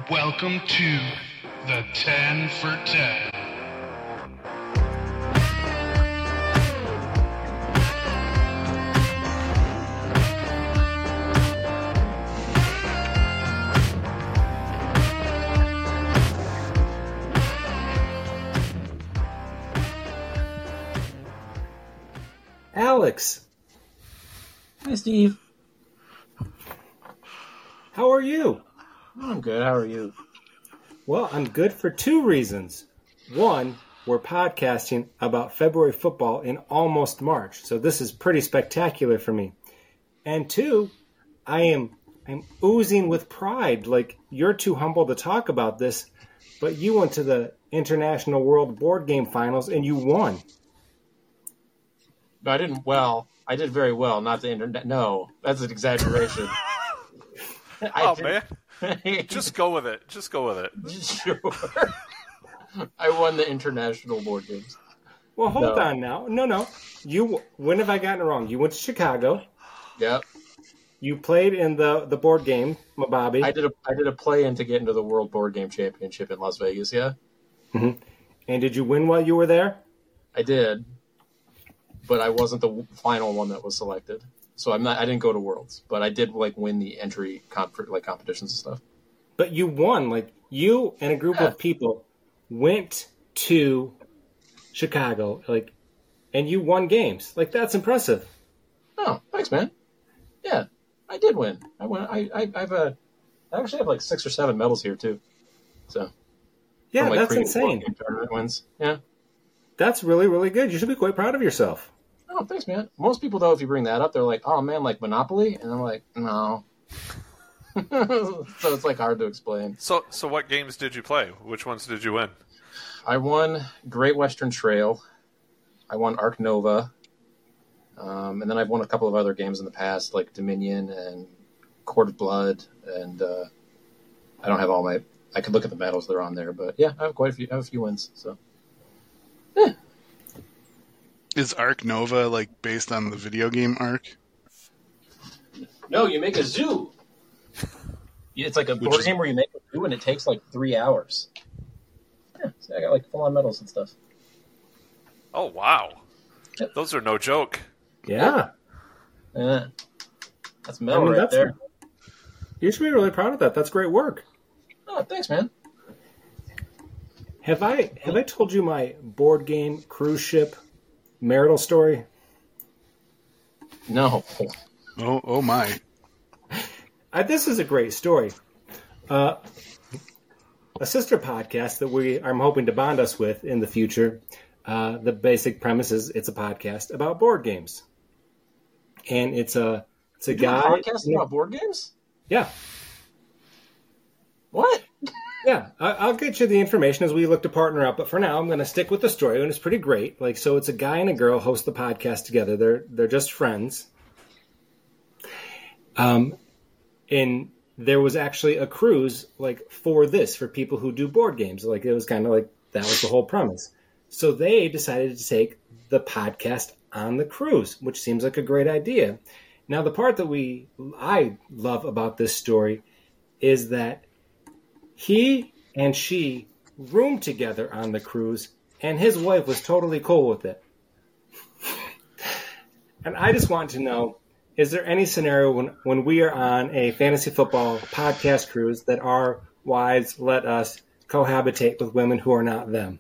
Welcome to the 10 for 10. Alex. Hi, Steve. How are you? I'm good. How are you? Well, I'm good for two reasons. One, we're podcasting about February football in almost March, so this is pretty spectacular for me. And two, I'm oozing with pride. Like, you're too humble to talk about this, but you went to the International World Board Game Finals and you won. No, I didn't. Well, I did very well. Not the internet. No, that's an exaggeration. Man. Just go with it. Sure. I won the international board games. Well, hold on now. No. When have I gotten it wrong? You went to Chicago. Yep. You played in the board game, Mababi. I did a play-in to get into the World Board Game Championship in Las Vegas, yeah? Mm-hmm. And did you win while you were there? I did. But I wasn't the final one that was selected. So I didn't go to Worlds, but I did win the entry competitions and stuff. But you won. You and a group of people went to Chicago, and you won games. That's impressive. Oh, thanks, man. Yeah, I did win. I won. I actually have 6 or 7 medals here too. So yeah, that's insane. Tournament wins. Yeah, that's really, really good. You should be quite proud of yourself. Oh, thanks, man. Most people, though, if you bring that up, they're like, "Oh man, like Monopoly," and I'm like, "No." So it's hard to explain. So what games did you play? Which ones did you win? I won Great Western Trail. I won Ark Nova. And then I've won a couple of other games in the past, like Dominion and Court of Blood. And I don't have all my... I could look at the medals that are on there. But yeah, I have quite a few. I have a few wins. So yeah. Is Ark Nova based on the video game Ark? No, you make a zoo. It's like a board game where you make a zoo and it takes 3 hours. Yeah, so I got full-on medals and stuff. Oh, wow. Yep. Those are no joke. Yeah. Yeah. That's medal right there. You should be really proud of that. That's great work. Oh, thanks, man. Have I told you my board game cruise ship marital story? No. Oh my. This is a great story. A sister podcast that I'm hoping to bond us with in the future. The basic premise is it's a podcast about board games, and it's a guy. A podcast about board games? Yeah. What? Yeah, I'll get you the information as we look to partner up. But for now, I'm going to stick with the story, and it's pretty great. So it's a guy and a girl host the podcast together. They're just friends. And there was actually a cruise for people who do board games. It was kind of that was the whole premise. So they decided to take the podcast on the cruise, which seems like a great idea. Now, the part that I love about this story is that he and she roomed together on the cruise, and his wife was totally cool with it. And I just want to know, is there any scenario when we are on a fantasy football podcast cruise that our wives let us cohabitate with women who are not them?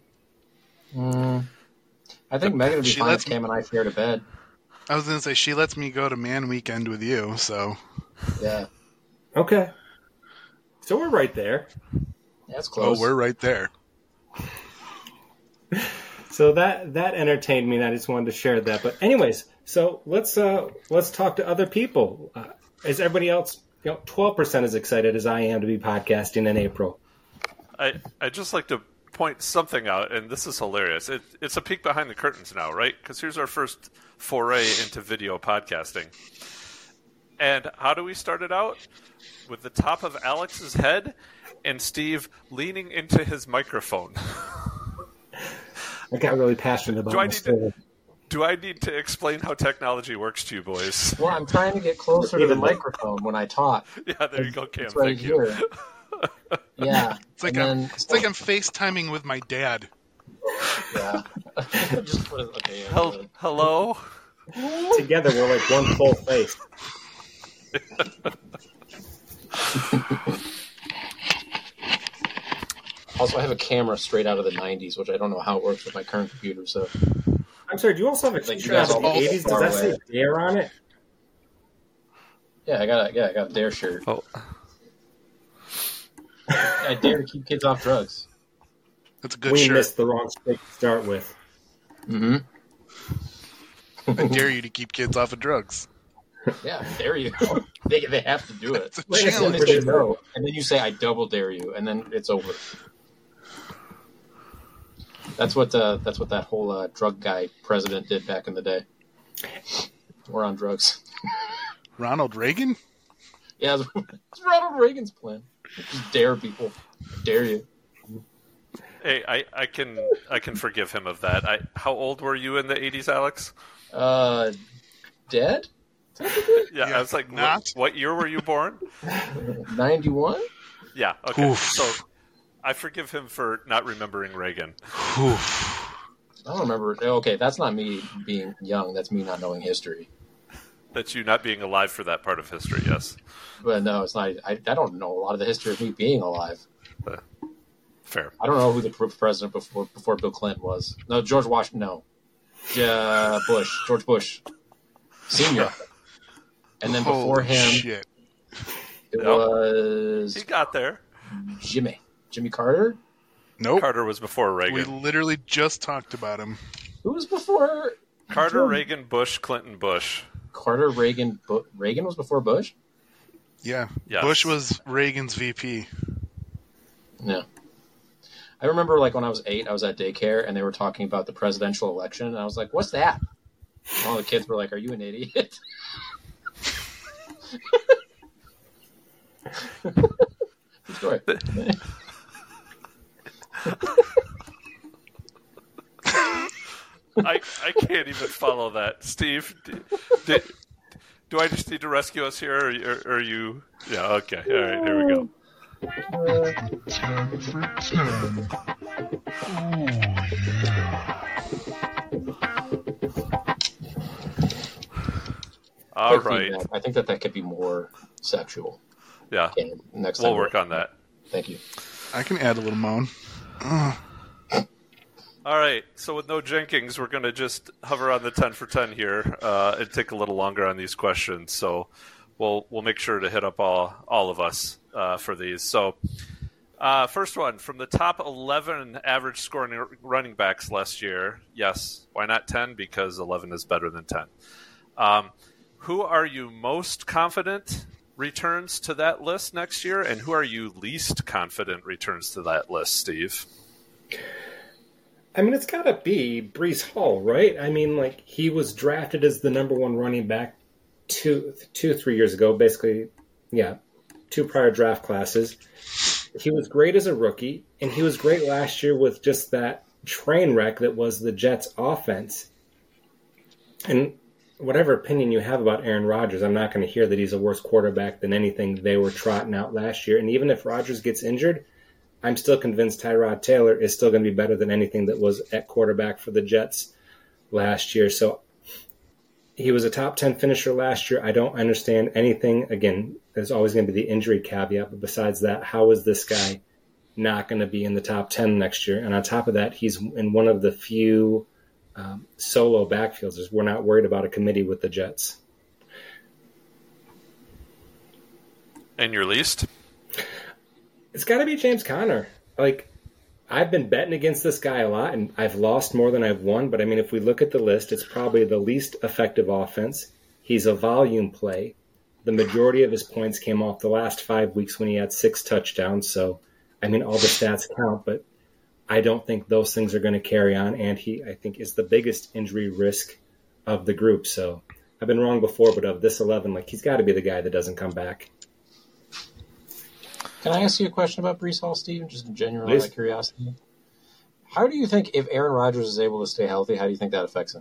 I think Megan would be fine if Cam and I shared a bed. I was going to say, she lets me go to Man Weekend with you, so... Yeah. Okay. So we're right there. Yeah, that's close. Oh, we're right there. So that entertained me, and I just wanted to share that. But anyways, so let's talk to other people. Is everybody else 12% as excited as I am to be podcasting in April? I'd just like to point something out, and this is hilarious. It's a peek behind the curtains now, right? Because here's our first foray into video podcasting. And how do we start it out? With the top of Alex's head and Steve leaning into his microphone. I got really passionate about this. Do I need to explain how technology works to you, boys? Well, I'm trying to get closer to the microphone when I talk. Yeah, there you go, Cam. It's right Thank you. Yeah. It's like and I'm then- it's like I'm FaceTiming with my dad. Yeah. Just put it, okay. Yeah, Hello? Together, we're like one full face. Also, I have a camera straight out of the 90s, which I don't know how it works with my current computer. So I'm sorry, do you also have a Like, t-shirt you guys out of the all 80s? Does far that say away. Dare on it? yeah, I got a Dare shirt. Oh, I dare to keep kids off drugs. That's a good We shirt. missed the wrong stick to start with. Mm-hmm. I dare you to keep kids off of drugs. Yeah, dare you. they have to do it. It's a Wait a And second, then challenge. they know, and then you say, "I double dare you," and then it's over. That's what that whole drug guy president did back in the day. We're on drugs. Ronald Reagan? Yeah, it's Ronald Reagan's plan. Just dare people. Dare you. hey, I can forgive him of that. How old were you in the 80s, Alex? Dead? Yeah, Yeah, I was like, not. what year were you born? 91? Yeah, okay. Oof. So I forgive him for not remembering Reagan. Oof. I don't remember. Okay, that's not me being young. That's me not knowing history. That's you not being alive for that part of history, yes. But no, it's not. I don't know a lot of the history of me being alive. Fair. I don't know who the president before Bill Clinton was. No, George Washington. No, George Bush, Senior. And then before Holy him, shit. it Yep. was He got there. Jimmy Carter. Nope. Carter was before We Reagan. literally just talked about him. Who was before Carter, Reagan, Bush, Clinton, Bush. Carter? Reagan. Reagan was before Bush. Yeah. Yes. Bush was Reagan's VP. Yeah. I remember, like, when I was 8, I was at daycare, and they were talking about the presidential election, and I was like, what's that? And all the kids were like, are you an idiot? Good story. I can't even follow that. Steve, do I just need to rescue us here, or are you... Yeah, okay. All right, here we go. 10 for 10. Oh, All Quick right. feedback. I think that could be more sexual. Yeah, Okay, next time we'll work on that. Thank you. I can add a little moan. All right, so with no Jenkins, we're going to just hover on the 10 for 10 here and take a little longer on these questions. So we'll make sure to hit up all of us for these. So first one, from the top 11 average scoring running backs last year, yes, why not 10? Because 11 is better than 10. Who are you most confident returns to that list next year, and who are you least confident returns to that list, Steve? I mean, it's got to be Breece Hall, right? I mean, like, he was drafted as the number one running back 3 years ago, basically, yeah, 2 prior draft classes. He was great as a rookie, and he was great last year with just that train wreck that was the Jets' offense. And whatever opinion you have about Aaron Rodgers, I'm not going to hear that he's a worse quarterback than anything they were trotting out last year. And even if Rodgers gets injured, I'm still convinced Tyrod Taylor is still going to be better than anything that was at quarterback for the Jets last year. So he was a top 10 finisher last year. I don't understand anything. Again, there's always going to be the injury caveat. But besides that, how is this guy not going to be in the top 10 next year? And on top of that, he's in one of the few solo backfielders. We're not worried about a committee with the Jets. And your least? It's got to be James Conner. Like, I've been betting against this guy a lot, and I've lost more than I've won. But, I mean, if we look at the list, it's probably the least effective offense. He's a volume play. The majority of his points came off the last 5 weeks when he had 6 touchdowns. So, I mean, all the stats count, but I don't think those things are going to carry on. And he, I think, is the biggest injury risk of the group. So, I've been wrong before, but of this 11, like, he's got to be the guy that doesn't come back. Can I ask you a question about Breece Hall, Steve? Just genuinely Please. out of curiosity. How do you think, if Aaron Rodgers is able to stay healthy, how do you think that affects him?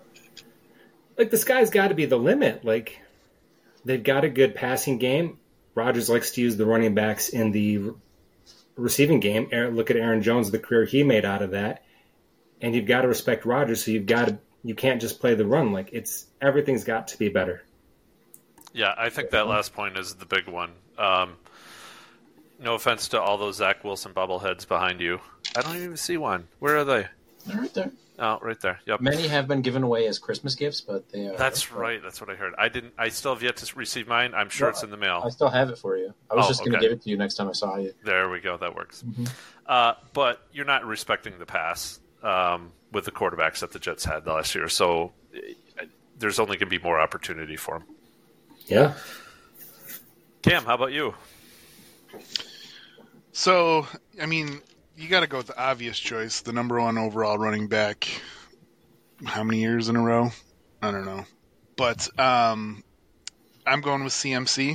Like, the sky's got to be the limit. Like, they've got a good passing game. Rodgers likes to use the running backs in the receiving game. Look at Aaron Jones, the career he made out of that. And you've got to respect Rodgers, so you can't just play the run. Like everything's got to be better. Yeah, I think that last point is the big one. No offense to all those Zach Wilson bobbleheads behind you. I don't even see one. Where are they? They're right there. Oh, right there. Yep. Many have been given away as Christmas gifts, but they are. That's right. That's what I heard. I still have yet to receive mine. I'm sure it's in the mail. I still have it for you. I was just going to give it to you next time I saw you. There we go. That works. But you're not respecting the pass with the quarterbacks that the Jets had last year. So there's only going to be more opportunity for them. Yeah. Cam, how about you? So, I mean, you got to go with the obvious choice, the number one overall running back. How many years in a row? I don't know. But I'm going with CMC.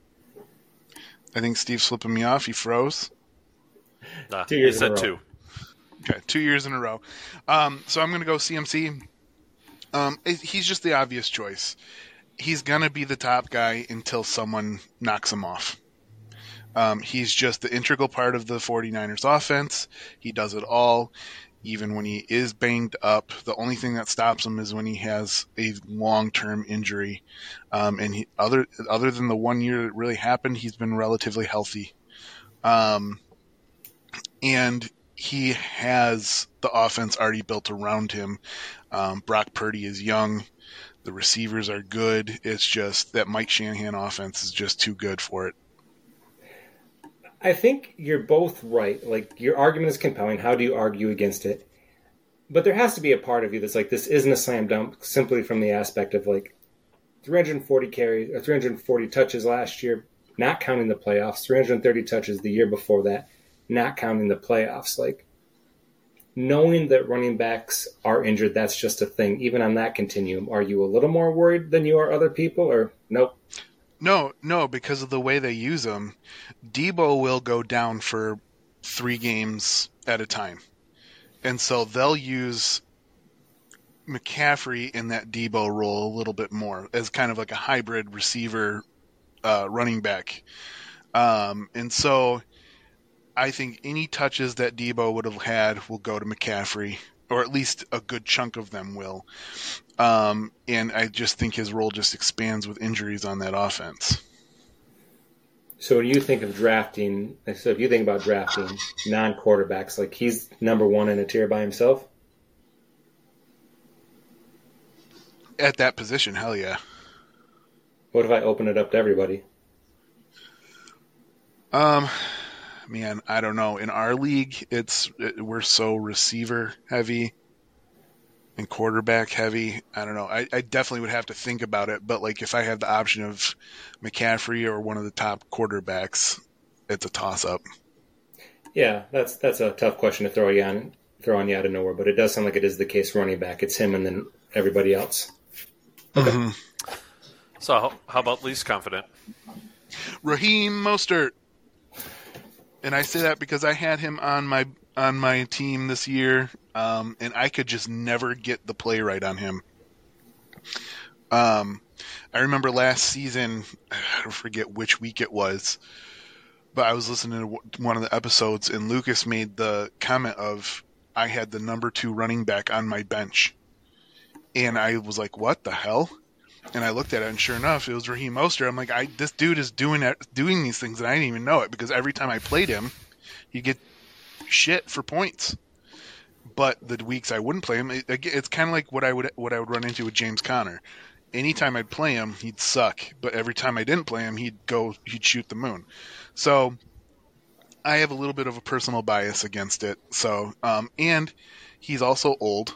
I think Steve's flipping me off. He froze. 2 years he said in a row. 2. Okay, 2 years in a row. So I'm going to go CMC. He's just the obvious choice. He's going to be the top guy until someone knocks him off. He's just the integral part of the 49ers offense. He does it all, even when he is banged up. The only thing that stops him is when he has a long-term injury. And other than the 1 year that really happened, he's been relatively healthy. And he has the offense already built around him. Brock Purdy is young. The receivers are good. It's just that Mike Shanahan offense is just too good for it. I think you're both right. Like, your argument is compelling. How do you argue against it? But there has to be a part of you that's like, this isn't a slam dunk simply from the aspect of, like, 340 carries or 340 touches last year, not counting the playoffs, 330 touches the year before that, not counting the playoffs. Like, knowing that running backs are injured, that's just a thing. Even on that continuum, are you a little more worried than you are other people, or nope? No, because of the way they use them, Debo will go down for 3 games at a time. And so they'll use McCaffrey in that Debo role a little bit more as kind of like a hybrid receiver running back. And so I think any touches that Debo would have had will go to McCaffrey, or at least a good chunk of them will. And I just think his role just expands with injuries on that offense. So when you think of drafting, so if you think about drafting non-quarterbacks, like he's number one in a tier by himself? At that position, hell yeah. What if I open it up to everybody? Man, I don't know. In our league, we're so receiver heavy and quarterback heavy. I don't know. I definitely would have to think about it. But like, if I have the option of McCaffrey or one of the top quarterbacks, it's a toss up. Yeah, that's a tough question to throw on you out of nowhere. But it does sound like it is the case running back. It's him and then everybody else. Okay. Mm-hmm. So how about least confident? Raheem Mostert. And I say that because I had him on my team this year, and I could just never get the play right on him. I remember last season, I forget which week it was, but I was listening to one of the episodes, and Lucas made the comment of, I had the number 2 running back on my bench. And I was like, what the hell? And I looked at it, and sure enough, it was Raheem Mostert. I'm like, this dude is doing these things, and I didn't even know it, because every time I played him, he'd get shit for points. But the weeks I wouldn't play him, it's kind of like what I would run into with James Conner. Anytime I'd play him, he'd suck. But every time I didn't play him, he'd shoot the moon. So I have a little bit of a personal bias against it. So, and he's also old.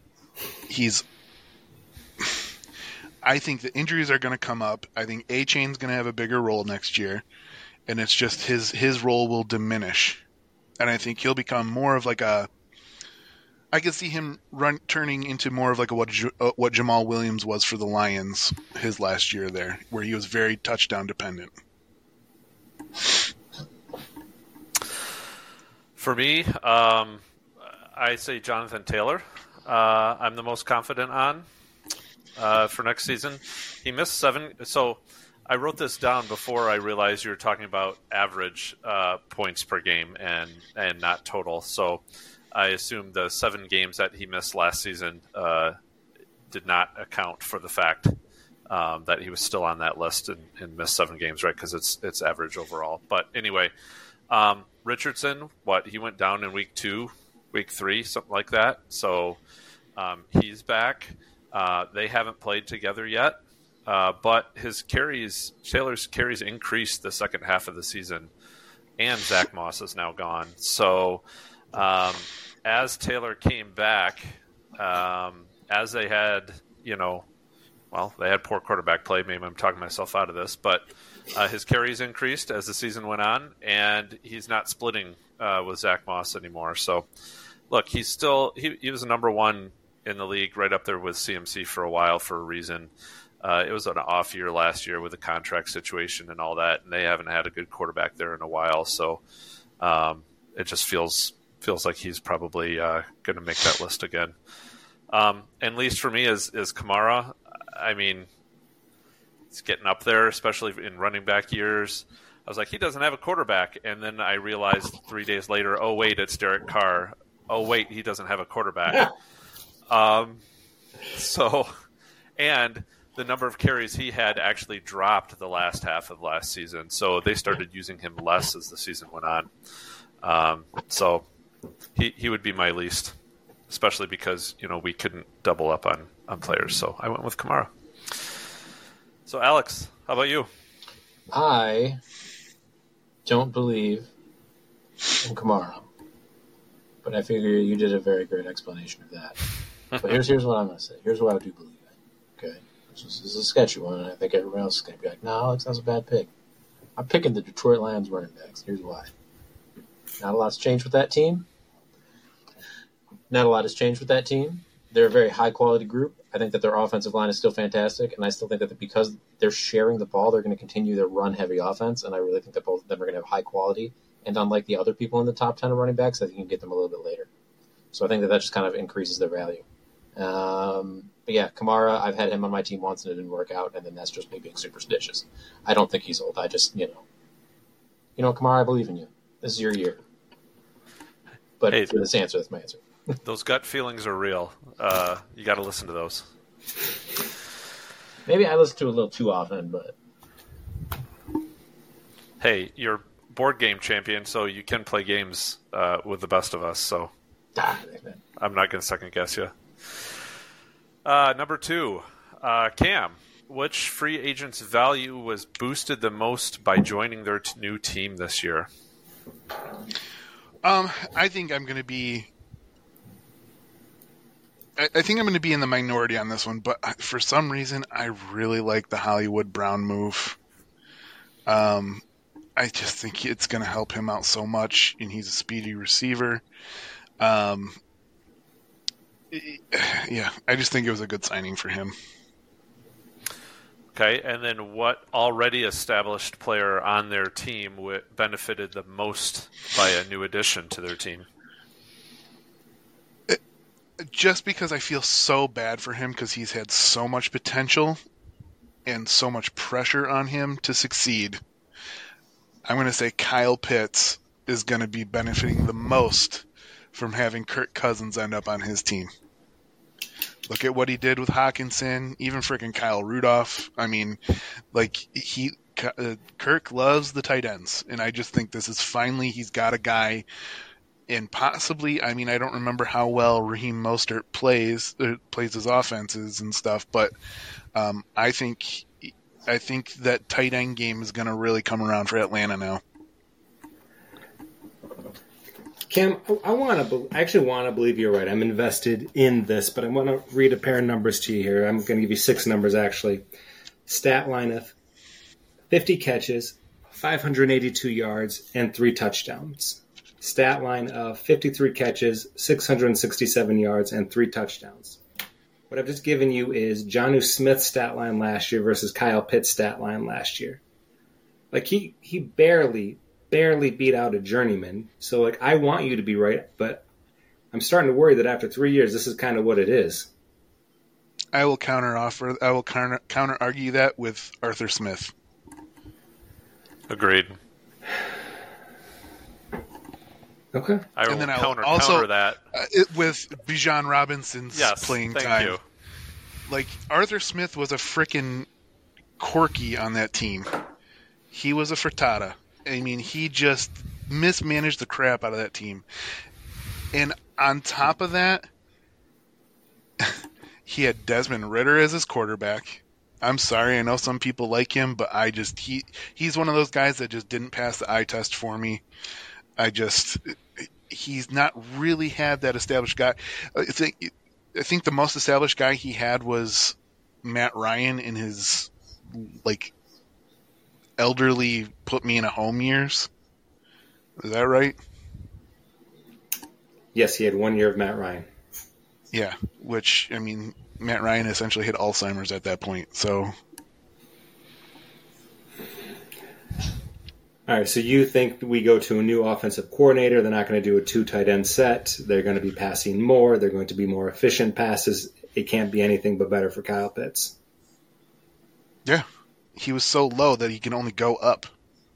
I think the injuries are going to come up. I think A-Chain's going to have a bigger role next year, and it's just his role will diminish. And I think he'll become more of like I could see him turning into more of like what Jamal Williams was for the Lions his last year there, where he was very touchdown dependent. For me, I say Jonathan Taylor. I'm the most confident on for next season. He missed 7. So I wrote this down before I realized you were talking about average points per game and not total. So I assume the 7 games that he missed last season did not account for the fact that he was still on that list and missed 7 games, right? Because it's average overall. But anyway, Richardson, he went down in week 2, week 3, something like that. So he's back. They haven't played together yet. But Taylor's carries increased the second half of the season, and Zach Moss is now gone. So as Taylor came back, as they had, they had poor quarterback play. Maybe I'm talking myself out of this, but his carries increased as the season went on, and he's not splitting with Zach Moss anymore. So, look, he was a number 1 in the league, right up there with CMC for a while for a reason. It was an off year last year with the contract situation and all that, and they haven't had a good quarterback there in a while. So it just feels like he's probably going to make that list again. And least for me is Kamara. I mean, he's getting up there, especially in running back years. I was like, he doesn't have a quarterback. And then I realized 3 days later, oh, wait, it's Derek Carr. Oh, wait, he doesn't have a quarterback. And the number of carries he had actually dropped the last half of last season. So they started using him less as the season went on. So he would be my least, especially because, we couldn't double up on players. So I went with Kamara. So Alex, how about you? I don't believe in Kamara, but I figure you did a very great explanation of that. But here's what I'm going to say. Here's what I do believe in. Okay? This is a sketchy one, and I think everyone else is going to be like, no, Alex, that's a bad pick. I'm picking the Detroit Lions running backs. Here's why. Not a lot's changed with that team. They're a very high-quality group. I think that their offensive line is still fantastic, and I still think that because they're sharing the ball, they're going to continue their run-heavy offense, and I really think that both of them are going to have high quality. And unlike the other people in the top 10 of running backs, I think you can get them a little bit later. So I think that just kind of increases their value. But yeah, Kamara, I've had him on my team once, and it didn't work out, and then that's just me being superstitious. I don't think he's old. I just, Kamara, I believe in you. This is your year. But for this answer, that's my answer. Those gut feelings are real. You got to listen to those. Maybe I listen to it a little too often, but hey, you're board game champion, so you can play games with the best of us. So I'm not going to second guess you. Number 2, Cam. Which free agent's value was boosted the most by joining their new team this year? I think I'm going to be. I think I'm going to be in the minority on this one, but for some reason, I really like the Hollywood Brown move. I just think it's going to help him out so much, and he's a speedy receiver. Yeah, I just think it was a good signing for him. Okay, and then what already established player on their team benefited the most by a new addition to their team? Just because I feel so bad for him because he's had so much potential and so much pressure on him to succeed, I'm going to say Kyle Pitts is going to be benefiting the most from having Kirk Cousins end up on his team. Look at what he did with Hawkinson, even freaking Kyle Rudolph. I mean, Kirk loves the tight ends, and I just think this is finally he's got a guy. And possibly, I mean, I don't remember how well Raheem Mostert plays his offenses and stuff, but I think that tight end game is going to really come around for Atlanta now. Cam, I actually want to believe you're right. I'm invested in this, but I want to read a pair of numbers to you here. I'm going to give you 6 numbers, actually. Stat line of 50 catches, 582 yards, and 3 touchdowns. Stat line of 53 catches, 667 yards, and 3 touchdowns. What I've just given you is Jonnu Smith's stat line last year versus Kyle Pitts' stat line last year. Like, he barely beat out a journeyman. So, like, I want you to be right, but I'm starting to worry that after 3 years, this is kind of what it is. I will counter argue that with Arthur Smith. Agreed. Okay. I will And then I'll counter also that. With Bijan Robinson's Yes, playing thank time. you. Like, Arthur Smith was a frickin' corky on that team. He was a frittata. I mean, he just mismanaged the crap out of that team. And on top of that, he had Desmond Ridder as his quarterback. I'm sorry, I know some people like him, but he's one of those guys that just didn't pass the eye test for me. He's not really had that established guy. I think the most established guy he had was Matt Ryan in his like elderly put me in a home years. Is that right? Yes, he had 1 year of Matt Ryan. Yeah, which, I mean, Matt Ryan essentially had Alzheimer's at that point, so... All right, so you think we go to a new offensive coordinator, they're not going to do a 2 tight end set, they're going to be passing more, they're going to be more efficient passes. It can't be anything but better for Kyle Pitts. Yeah, he was so low that he can only go up.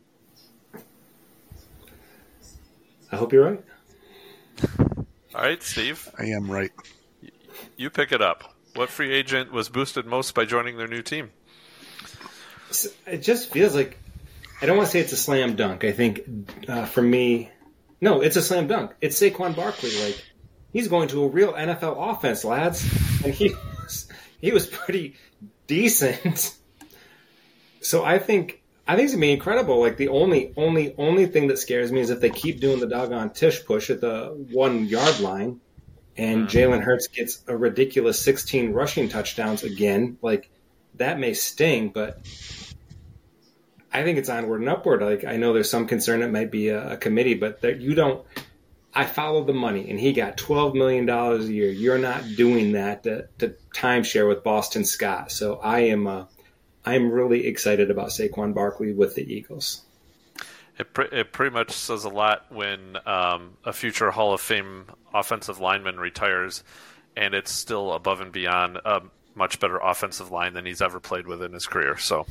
I hope you're right. All right, Steve, I am right. you pick it up. What free agent was boosted most by joining their new team? It just feels like, I don't want to say it's a slam dunk. I think for me, no, it's a slam dunk. It's Saquon Barkley. Like, he's going to a real NFL offense, lads, and he was pretty decent. So I think it's gonna be incredible. Like, the only thing that scares me is if they keep doing the doggone tush push at the 1 yard line, and Jalen Hurts gets a ridiculous 16 rushing touchdowns again. Like, that may sting, but I think it's onward and upward. Like, I know there's some concern it might be a committee, but I follow the money, and he got $12 million a year. You're not doing that to timeshare with Boston Scott. So I'm really excited about Saquon Barkley with the Eagles. It pretty much says a lot when a future Hall of Fame offensive lineman retires, and it's still above and beyond a much better offensive line than he's ever played with in his career. So,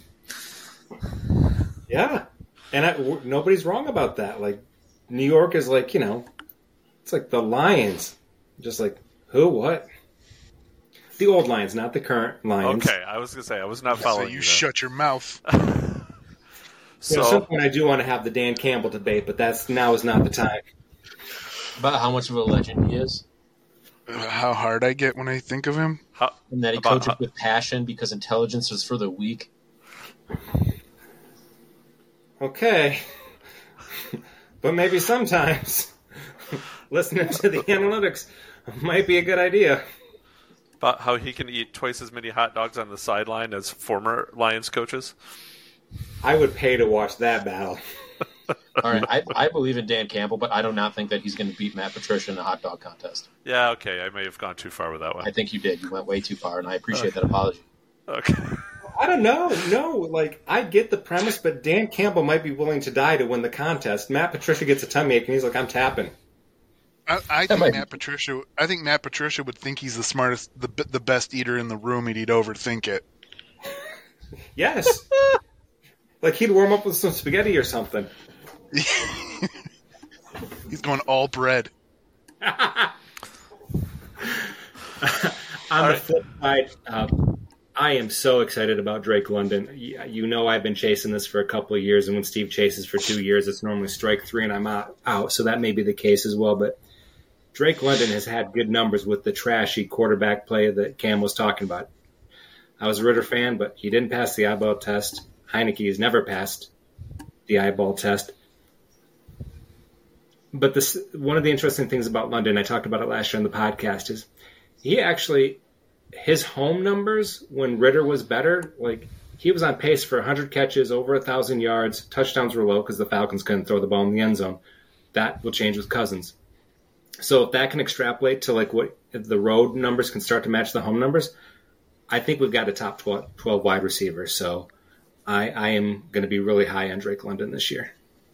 yeah, and nobody's wrong about that. Like, New York is like, it's like the Lions, just like who, what? The old Lions, not the current Lions. Okay, I was gonna say I was not following So you you. shut your mouth. At some point, I do want to have the Dan Campbell debate, but now is not the time. About how much of a legend he is, How hard I get when I think of him. and that he coaches with passion because intelligence is for the weak. Okay. But maybe sometimes listening to the analytics might be a good idea. About how he can eat twice as many hot dogs on the sideline as former Lions coaches. I would pay to watch that battle. All right, I believe in Dan Campbell, but I do not think that he's going to beat Matt Patricia in a hot dog contest. Yeah, okay, I may have gone too far with that one. I think you did. You went way too far, and I appreciate that apology. Okay. I don't know. No, like, I get the premise, but Dan Campbell might be willing to die to win the contest. Matt Patricia gets a tummy ache, and he's like, I'm tapping. I think Matt Patricia would think he's the smartest, the best eater in the room, and he'd overthink it. Yes. Like, he'd warm up with some spaghetti or something. He's going all bread. On the flip side, I am so excited about Drake London. You know, I've been chasing this for a couple of years, and when Steve chases for 2 years, it's normally strike 3 and I'm out. So that may be the case as well. But Drake London has had good numbers with the trashy quarterback play that Cam was talking about. I was a Ritter fan, but he didn't pass the eyeball test. Heineke has never passed the eyeball test. But one of the interesting things about London, I talked about it last year on the podcast, is his home numbers when Ritter was better, like, he was on pace for 100 catches, over 1,000 yards. Touchdowns were low because the Falcons couldn't throw the ball in the end zone. That will change with Cousins. So if that can extrapolate to like what if the road numbers can start to match the home numbers, I think we've got a top 12 wide receiver. So I am going to be really high on Drake London this year.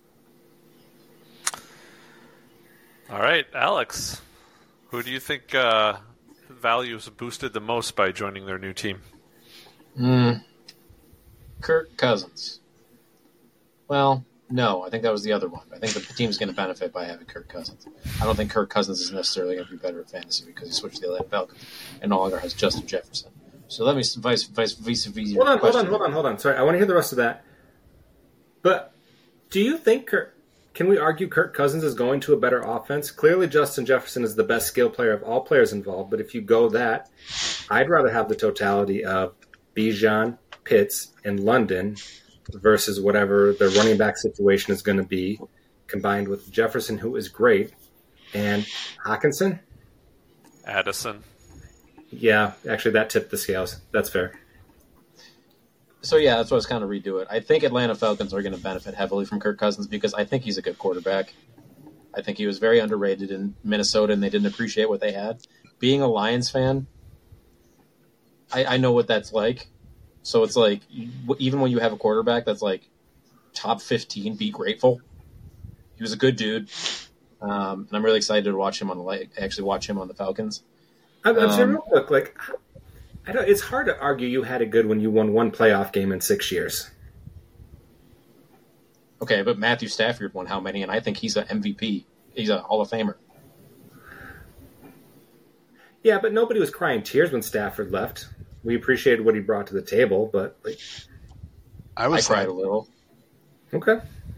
All right, Alex, who do you think value is boosted the most by joining their new team? Kirk Cousins. Well, no, I think that was the other one. I think the team's going to benefit by having Kirk Cousins. I don't think Kirk Cousins is necessarily going to be better at fantasy because he switched to the Atlanta Falcons and no longer has Justin Jefferson. So let me vis-a-vis. Hold on. Sorry, I want to hear the rest of that. But do you think can we argue Kirk Cousins is going to a better offense? Clearly, Justin Jefferson is the best skill player of all players involved. But if you go that, I'd rather have the totality of Bijan, Pitts, and London versus whatever the running back situation is going to be, combined with Jefferson, who is great, and Hockenson? Addison. Yeah, actually, that tipped the scales. That's fair. So, yeah, that's what I was kind of redo it. I think Atlanta Falcons are going to benefit heavily from Kirk Cousins because I think he's a good quarterback. I think he was very underrated in Minnesota, and they didn't appreciate what they had. Being a Lions fan, I know what that's like. So it's like, even when you have a quarterback that's like top 15, be grateful. He was a good dude, and I'm really excited to watch him on the Falcons. I'm saying real quick, like, it's hard to argue you had it good when you won one playoff game in 6 years. Okay, but Matthew Stafford won how many? And I think he's an MVP. He's a Hall of Famer. Yeah, but nobody was crying tears when Stafford left. We appreciated what he brought to the table, but like, I cried a little. Okay.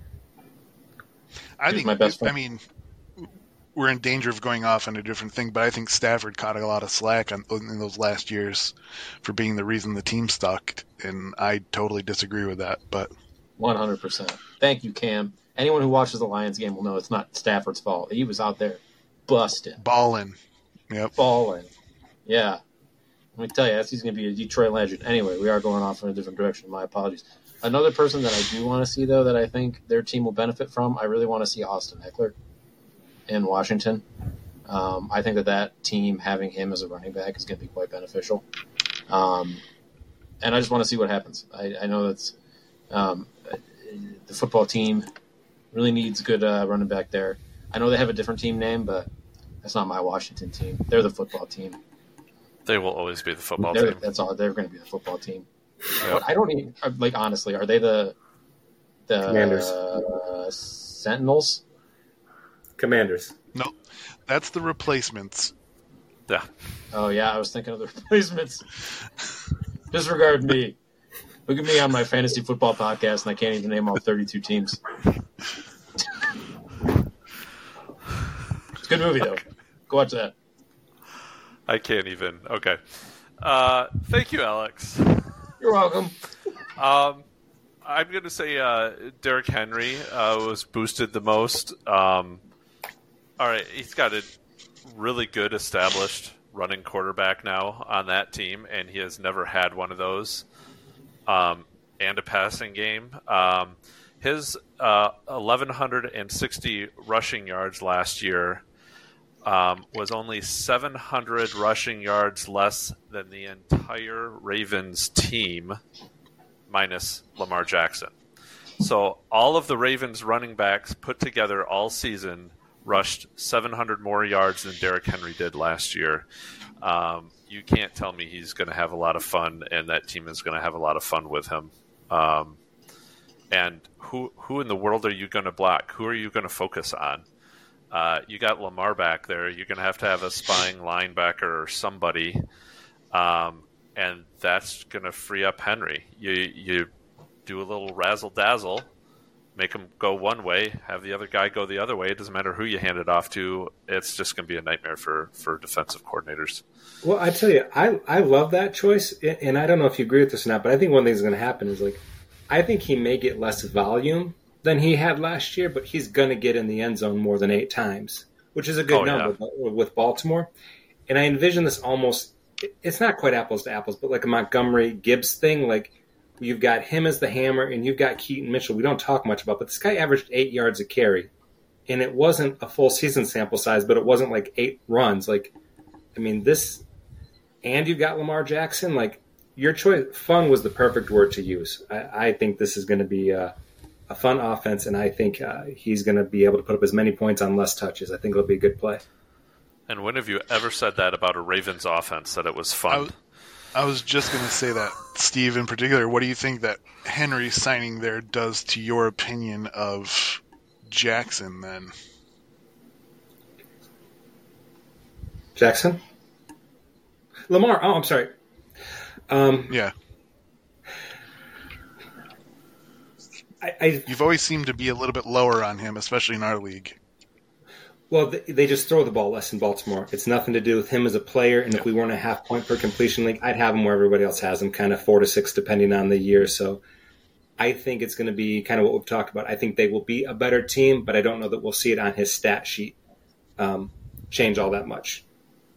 I think my best friend. I mean, we're in danger of going off on a different thing, but I think Stafford caught a lot of slack in those last years for being the reason the team stuck, and I totally disagree with that. But 100%. Thank you, Cam. Anyone who watches the Lions game will know it's not Stafford's fault. He was out there busting. balling. Yep. Balling. Yeah. Let me tell you, he's going to be a Detroit legend. Anyway, we are going off in a different direction. My apologies. Another person that I do want to see, though, that I think their team will benefit from, I really want to see Austin Eckler in Washington. I think that team, having him as a running back, is going to be quite beneficial. And I just want to see what happens. I know that's the football team really needs a good running back there. I know they have a different team name, but that's not my Washington team. They're the football team. They will always be the football team. That's all. They're going to be the football team. Yep. I don't even honestly. Are they the Commanders? Sentinels? Commanders. No, that's the replacements. Yeah. Oh yeah, I was thinking of the replacements. Disregard me. Look at me on my fantasy football podcast, and I can't even name all 32 teams. It's a good movie though. Go watch that. I can't even. Okay. Thank you, Alex. You're welcome. I'm going to say Derrick Henry was boosted the most. All right, he's got a really good established running quarterback now on that team, and he has never had one of those. And a passing game. His 1,160 rushing yards last year was only 700 rushing yards less than the entire Ravens team, minus Lamar Jackson. So all of the Ravens running backs put together all season rushed 700 more yards than Derrick Henry did last year. You can't tell me he's going to have a lot of fun, and that team is going to have a lot of fun with him. And who in the world are you going to block? Who are you going to focus on? You got Lamar back there. You're going to have a spying linebacker or somebody, and that's going to free up Henry. You do a little razzle-dazzle, make him go one way, have the other guy go the other way. It doesn't matter who you hand it off to. It's just going to be a nightmare for defensive coordinators. Well, I tell you, I love that choice, and I don't know if you agree with this or not, but I think one thing that's going to happen is, like, I think he may get less volume than he had last year, but he's going to get in the end zone more than 8 times, which is a good number with Baltimore. And I envision this almost, it's not quite apples to apples, but like a Montgomery Gibbs thing. Like, you've got him as the hammer, and you've got Keaton Mitchell. We don't talk much about, but this guy averaged 8 yards a carry. And it wasn't a full season sample size, but it wasn't like 8 runs. Like, I mean, this, and you've got Lamar Jackson. Like, your choice, fun was the perfect word to use. I think this is going to be a fun offense, and I think he's going to be able to put up as many points on less touches. I think it'll be a good play. And when have you ever said that about a Ravens offense, that it was fun? I was just going to say that, Steve, in particular, what do you think that Henry signing there does to your opinion of Jackson then? Jackson? Lamar. Oh, I'm sorry. Yeah. You've always seemed to be a little bit lower on him, especially in our league. Well, they just throw the ball less in Baltimore. It's nothing to do with him as a player. And if we weren't a half point per completion league, I'd have him where everybody else has him, kind of 4 to 6, depending on the year. So I think it's going to be kind of what we've talked about. I think they will be a better team, but I don't know that we'll see it on his stat sheet change all that much.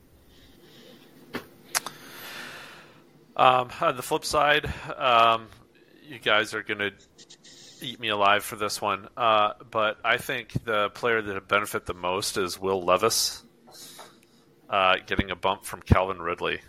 On the flip side, you guys are going to eat me alive for this one, but I think the player that would benefit the most is Will Levis getting a bump from Calvin Ridley.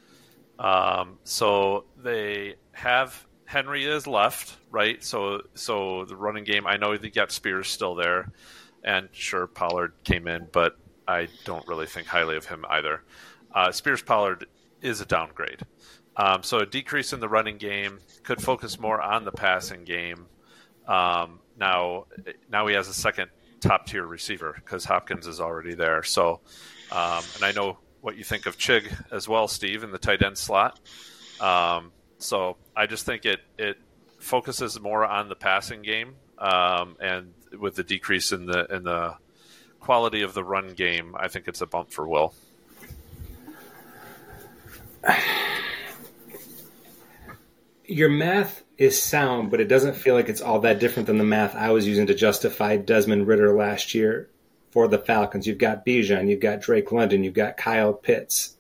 So they have Henry is left, right? So the running game, I know they got Spears still there, and sure, Pollard came in, but I don't really think highly of him either. Spears-Pollard is a downgrade. So a decrease in the running game, could focus more on the passing game. Now he has a second top-tier receiver because Hopkins is already there. So, and I know what you think of Chig as well, Steve, in the tight end slot. So I just think it focuses more on the passing game, and with the decrease in the quality of the run game, I think it's a bump for Will. Your math is sound, but it doesn't feel like it's all that different than the math I was using to justify Desmond Ridder last year for the Falcons. You've got Bijan, you've got Drake London, you've got Kyle Pitts.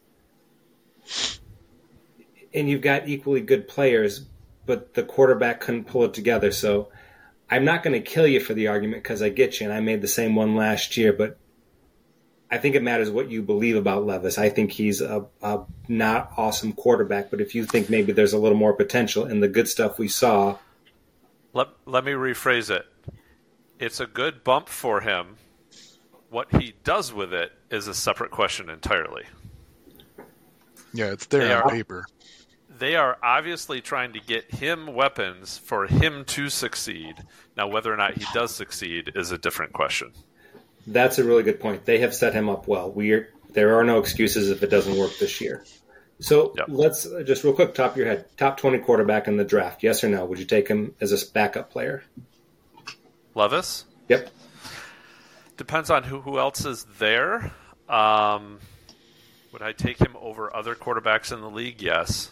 And you've got equally good players, but the quarterback couldn't pull it together. So I'm not going to kill you for the argument because I get you, and I made the same one last year, but I think it matters what you believe about Levis. I think he's a not awesome quarterback, but if you think maybe there's a little more potential in the good stuff we saw. Let me rephrase it. It's a good bump for him. What he does with it is a separate question entirely. Yeah, it's there on paper. They are obviously trying to get him weapons for him to succeed. Now, whether or not he does succeed is a different question. That's a really good point. They have set him up well. There are no excuses if it doesn't work this year. So Let's just real quick, top of your head, top 20 quarterback in the draft, yes or no? Would you take him as a backup player? Levis? Yep. Depends on who else is there. Would I take him over other quarterbacks in the league? Yes.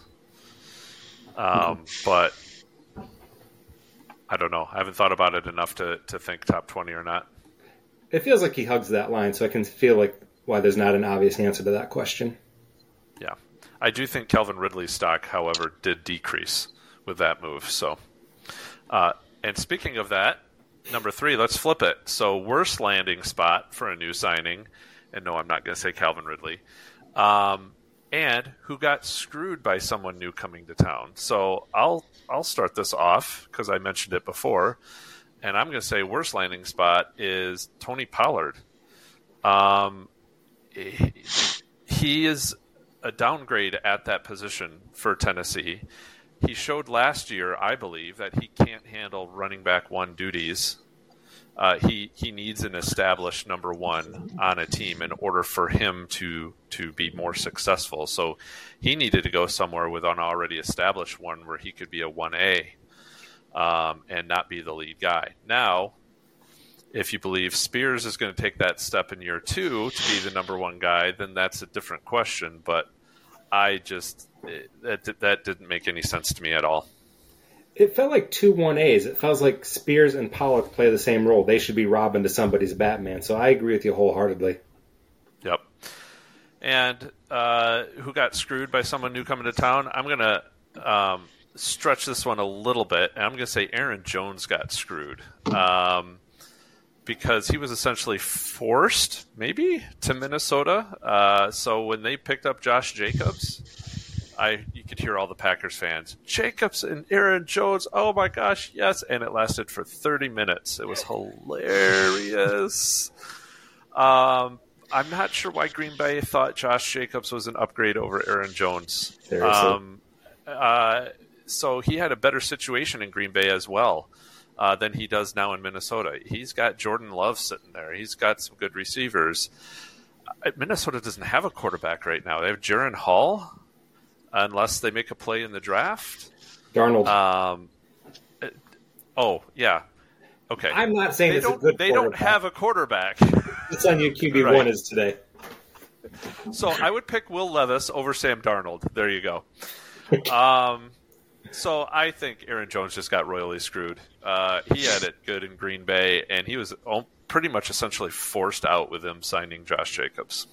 But I don't know. I haven't thought about it enough to think top 20 or not. It feels like he hugs that line, so I can feel like why there's not an obvious answer to that question. Yeah. I do think Calvin Ridley's stock, however, did decrease with that move. So, and speaking of that, number 3, let's flip it. So worst landing spot for a new signing, and no, I'm not going to say Calvin Ridley, and who got screwed by someone new coming to town. So I'll start this off because I mentioned it before. And I'm going to say worst landing spot is Tony Pollard. He is a downgrade at that position for Tennessee. He showed last year, I believe, that he can't handle running back one duties. He needs an established number one on a team in order for him to be more successful. So he needed to go somewhere with an already established one where he could be a 1A. And not be the lead guy. Now, if you believe Spears is going to take that step in year 2 to be the number one guy, then that's a different question. But that didn't make any sense to me at all. It felt like 2 1As. It feels like Spears and Pollard play the same role. They should be Robin to somebody's Batman. So I agree with you wholeheartedly. Yep. And who got screwed by someone new coming to town? I'm going to stretch this one a little bit, and I'm going to say Aaron Jones got screwed because he was essentially forced, maybe, to Minnesota. So when they picked up Josh Jacobs, you could hear all the Packers fans, Jacobs and Aaron Jones, oh my gosh, yes, and it lasted for 30 minutes. It was hilarious. I I'm not sure why Green Bay thought Josh Jacobs was an upgrade over Aaron Jones. So he had a better situation in Green Bay as well than he does now in Minnesota. He's got Jordan Love sitting there. He's got some good receivers. Minnesota doesn't have a quarterback right now. They have Jaron Hall, unless they make a play in the draft. Darnold. Oh, yeah. Okay. I'm not saying they it's a good quarterback. They don't have a quarterback. It's on your QB1 Right. is today. So I would pick Will Levis over Sam Darnold. There you go. So I think Aaron Jones just got royally screwed. He had it good in Green Bay, and he was pretty much essentially forced out with him signing Josh Jacobs.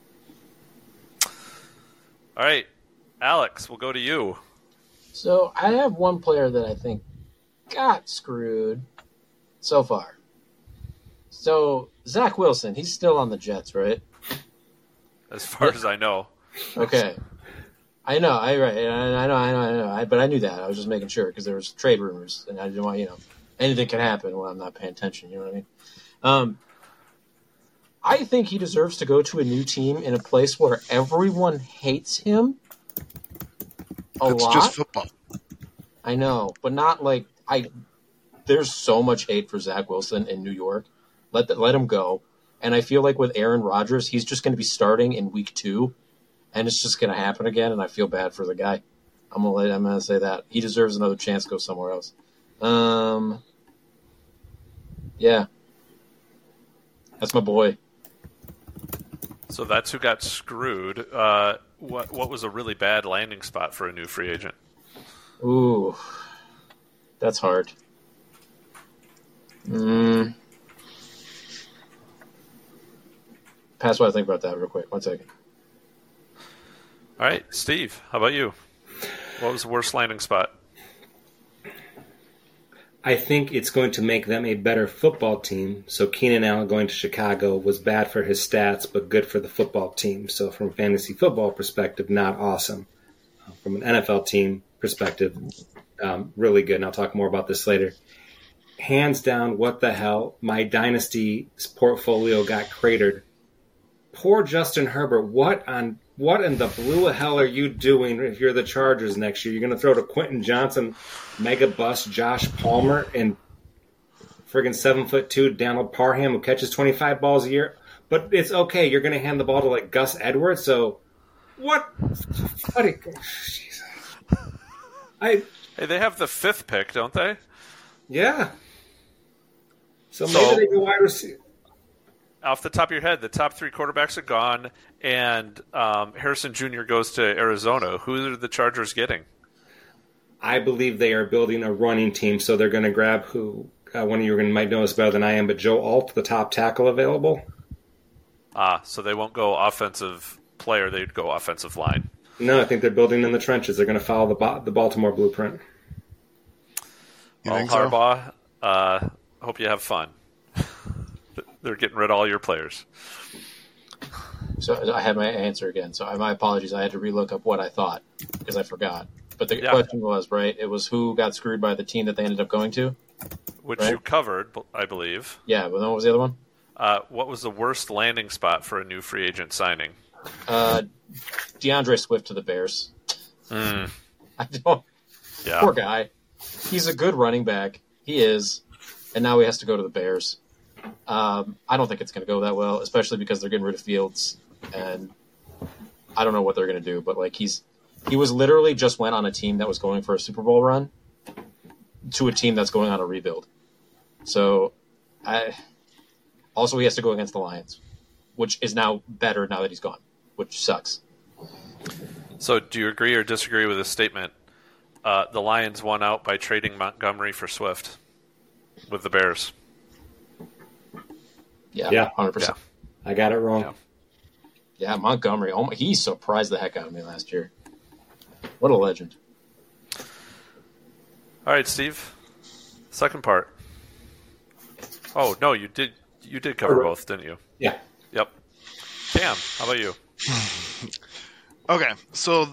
All right, Alex, we'll go to you. So I have one player that I think got screwed so far. So Zach Wilson, he's still on the Jets, right? As far as I know. Okay. I know, I know. But I knew that. I was just making sure because there was trade rumors, and I didn't want, anything can happen when I'm not paying attention. You know what I mean? I think he deserves to go to a new team in a place where everyone hates him a It's lot. just football. I know, but not like there's so much hate for Zach Wilson in New York. Let him go. And I feel like with Aaron Rodgers, he's just going to be starting in week 2, and it's just going to happen again. And I feel bad for the guy. I'm gonna say that he deserves another chance to go somewhere else. Yeah, that's my boy. So that's who got screwed. What was a really bad landing spot for a new free agent? Ooh, that's hard. Pass while I think about that real quick. 1 second. All right, Steve, how about you? What was the worst landing spot? I think it's going to make them a better football team. So Keenan Allen going to Chicago was bad for his stats, but good for the football team. So from a fantasy football perspective, not awesome. From an NFL team perspective, really good. And I'll talk more about this later. Hands down, what the hell? My dynasty portfolio got cratered. Poor Justin Herbert. What in the blue hell are you doing if you're the Chargers next year? You're going to throw to Quentin Johnson, mega bust Josh Palmer, and friggin' 7'2" Donald Parham who catches 25 balls a year? But it's okay. You're going to hand the ball to like Gus Edwards. So what? Jesus. Hey, they have the 5th pick, don't they? Yeah. So maybe they go wide receiver. Off the top of your head, the top 3 quarterbacks are gone, and Harrison Jr. goes to Arizona. Who are the Chargers getting? I believe they are building a running team, so they're going to grab who one of you might know this better than I am, but Joe Alt, the top tackle available. So they won't go offensive player; they'd go offensive line. No, I think they're building in the trenches. They're going to follow the Baltimore blueprint. You Well, think so? Harbaugh, hope you have fun. They're getting rid of all your players. So I had my answer again. So my apologies. I had to relook up what I thought because I forgot. But the question was, right, it was who got screwed by the team that they ended up going to? Which Right. you covered, I believe. Yeah, but then what was the other one? What was the worst landing spot for a new free agent signing? DeAndre Swift to the Bears. I don't. Yeah. Poor guy. He's a good running back. He is. And now he has to go to the Bears. I don't think it's going to go that well, especially because they're getting rid of Fields. And I don't know what they're going to do. But like he was literally just went on a team that was going for a Super Bowl run to a team that's going on a rebuild. So also he has to go against the Lions, which is now better now that he's gone, which sucks. So do you agree or disagree with this statement? The Lions won out by trading Montgomery for Swift with the Bears. Yeah, 100%. I got it wrong. Yeah, Montgomery. Oh, he surprised the heck out of me last year. What a legend. All right, Steve. Second part. Oh, no, you did cover both, didn't you? Yeah. Yep. Cam, how about you? Okay, so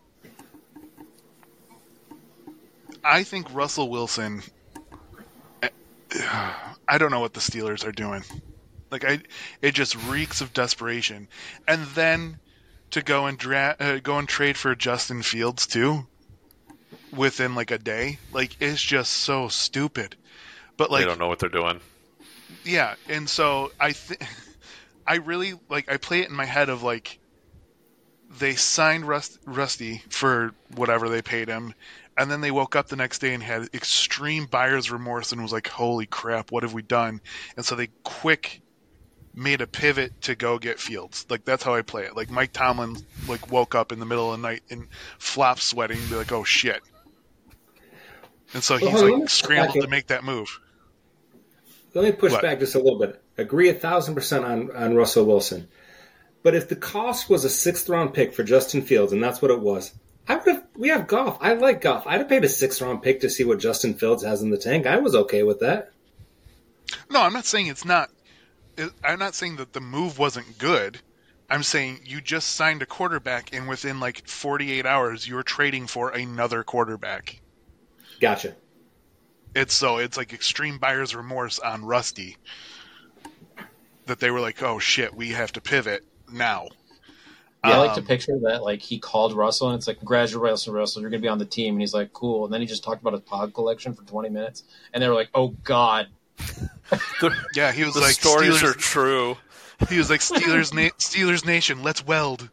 I think Russell Wilson. I don't know what the Steelers are doing. Like it just reeks of desperation. And then to go and trade for Justin Fields too within like a day, like it's just so stupid. But like They don't know what they're doing. yeah, and so I really like I play it in my head of like they signed Rusty for whatever they paid him, and then they woke up the next day and had extreme buyer's remorse and was like, "Holy crap, what have we done?" And so they made a pivot to go get Fields. Like that's how I play it. Like Mike Tomlin like woke up in the middle of the night and flop sweating and be like, "Oh shit." And so he's like scrambled to make that move. Let me push back just a little bit. Agree 1,000% on Russell Wilson. But if the cost was a 6th-round pick for Justin Fields, and that's what it was, we have Goff. I like Goff. I'd have paid a 6th-round pick to see what Justin Fields has in the tank. I was okay with that. No, I'm not saying it's not. I'm not saying that the move wasn't good. I'm saying you just signed a quarterback, and within like 48 hours, you're trading for another quarterback. Gotcha. It's like extreme buyer's remorse on Rusty. That they were like, oh shit, we have to pivot now. Yeah, I like to picture that, like, he called Russell, and it's like, congratulations, Russell, you're going to be on the team. And he's like, cool. And then he just talked about his pod collection for 20 minutes. And they were like, oh, God. Yeah, he was The like, stories Steelers are true. He was like, Steelers Nation, let's weld.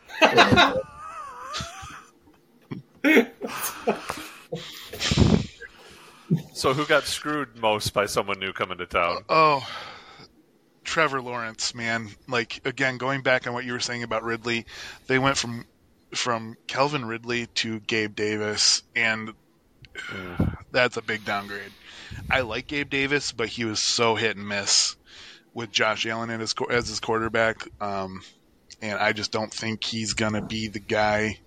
So who got screwed most by someone new coming to town? Oh, Trevor Lawrence, man. Like, again, going back on what you were saying about Ridley, they went from Calvin Ridley to Gabe Davis, and that's a big downgrade. I like Gabe Davis, but he was so hit and miss with Josh Allen as his quarterback, and I just don't think he's going to be the guy.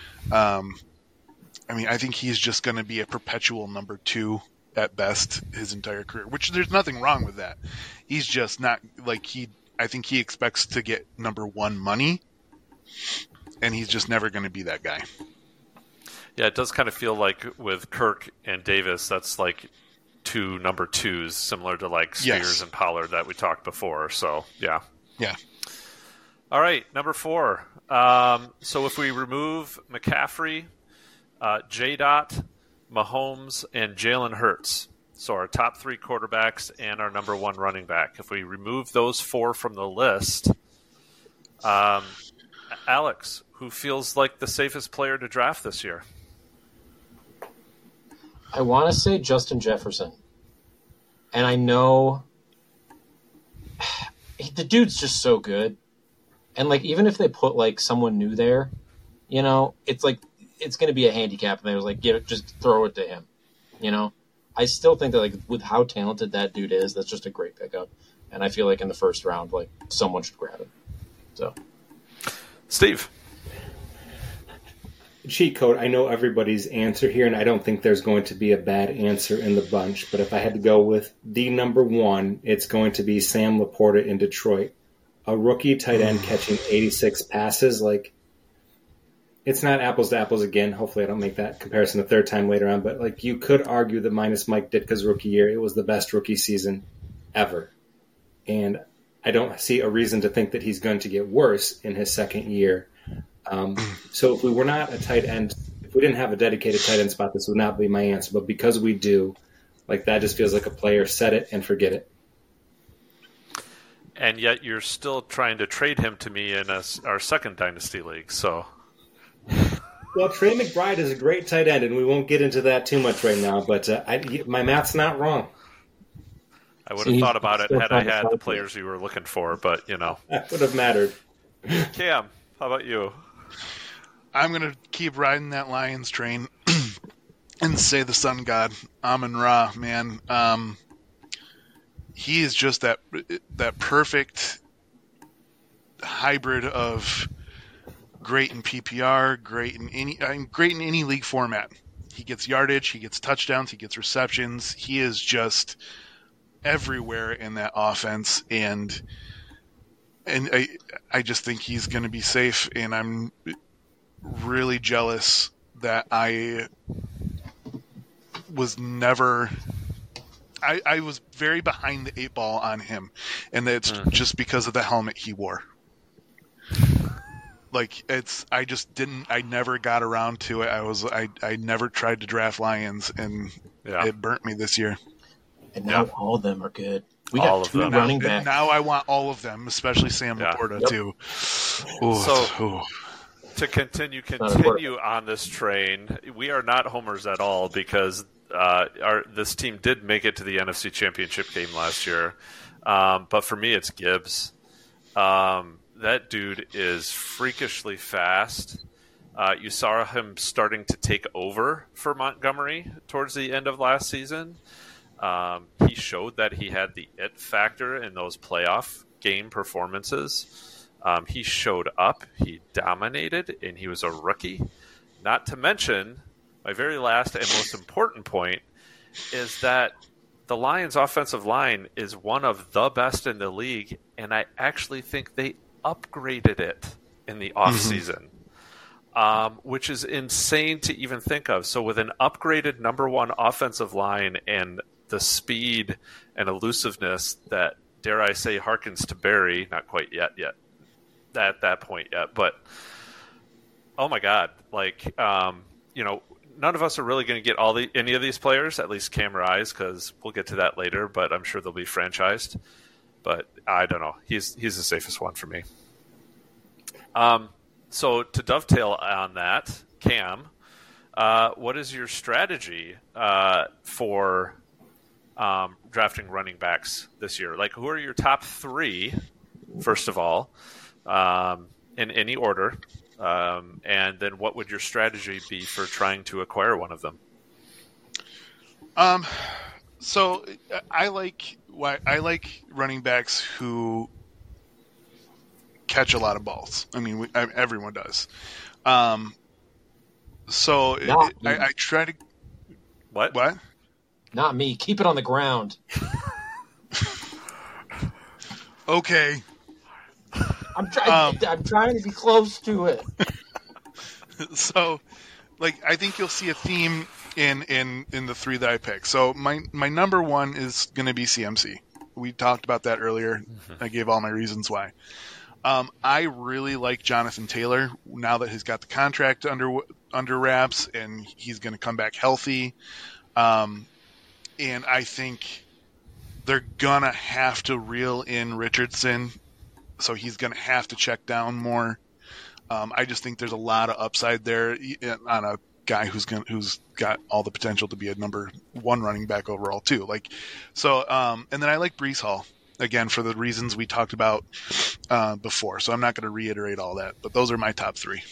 I mean, I think he's just going to be a perpetual number 2 at best his entire career, which there's nothing wrong with that. He's just not like I think he expects to get number 1 money, and he's just never going to be that guy. Yeah, it does kind of feel like with Kirk and Davis, that's like 2 number 2s, similar to like Spears and Pollard that we talked before. So, yeah. Yeah. All right, number 4. So if we remove McCaffrey, J-Dot, Mahomes, and Jalen Hurts, so our top 3 quarterbacks and our number 1 running back, if we remove those 4 from the list, Alex, who feels like the safest player to draft this year? I want to say Justin Jefferson. And I know the dude's just so good. And like, even if they put like someone new there, you know, it's like, it's going to be a handicap. And they was like, just throw it to him. You know, I still think that like with how talented that dude is, that's just a great pickup. And I feel like in the first round, like someone should grab him. So, Steve. Cheat code, I know everybody's answer here, and I don't think there's going to be a bad answer in the bunch. But if I had to go with the number 1, it's going to be Sam Laporta in Detroit. A rookie tight end catching 86 passes. Like, it's not apples to apples again. Hopefully I don't make that comparison a third time later on. But, like, you could argue that minus Mike Ditka's rookie year, it was the best rookie season ever. And I don't see a reason to think that he's going to get worse in his second year. So if we were not a tight end, if we didn't have a dedicated tight end spot, this would not be my answer. But because we do, like, that just feels like a player set it and forget it. And yet you're still trying to trade him to me in our second Dynasty League. So, well, Trey McBride is a great tight end, and we won't get into that too much right now. But my math's not wrong. I would have thought about it had I had the players you were looking for, but, you know. That would have mattered. Cam, how about you? I'm going to keep riding that Lions train and say the sun god, Amon-Ra, man. He is just that perfect hybrid of great in PPR, great in any league format. He gets yardage, he gets touchdowns, he gets receptions. He is just everywhere in that offense, and I just think he's going to be safe, and I'm really jealous that I was never I was very behind the 8 ball on him, and it's just because of the helmet he wore. Like I never got around to it. I never tried to draft Lions, and it burnt me this year. And now all of them are good. We All got of 2 them. running backs. Now I want all of them, especially Sam Laporta too. Ooh, To continue on this train, we are not homers at all because this team did make it to the NFC Championship game last year. But for me, it's Gibbs. That dude is freakishly fast. You saw him starting to take over for Montgomery towards the end of last season. He showed that he had the it factor in those playoff game performances. He showed up, he dominated, and he was a rookie. Not to mention, my very last and most important point is that the Lions' offensive line is one of the best in the league, and I actually think they upgraded it in the offseason, which is insane to even think of. So with an upgraded number 1 offensive line and the speed and elusiveness that, dare I say, harkens to Barry, not quite yet at that point yet, but oh my God, like, none of us are really going to get any of these players, at least camera eyes, because we'll get to that later, but I'm sure they'll be franchised. But I don't know. He's the safest one for me. So to dovetail on that, Cam, what is your strategy for drafting running backs this year? Like, who are your top 3, first of all, in any order? And then what would your strategy be for trying to acquire one of them? So I like running backs who catch a lot of balls. I mean, everyone does. So I try to. What? Not me. Keep it on the ground. Okay. I'm trying to be close to it. So, I think you'll see a theme in the 3 that I picked. So my number 1 is going to be CMC. We talked about that earlier. I gave all my reasons why. I really like Jonathan Taylor now that he's got the contract under wraps and he's going to come back healthy. And I think they're going to have to reel in Richardson, so he's going to have to check down more. I just think there's a lot of upside there on a guy who's got all the potential to be a number 1 running back overall too. And then I like Breece Hall again for the reasons we talked about before. So I'm not going to reiterate all that, but those are my top 3.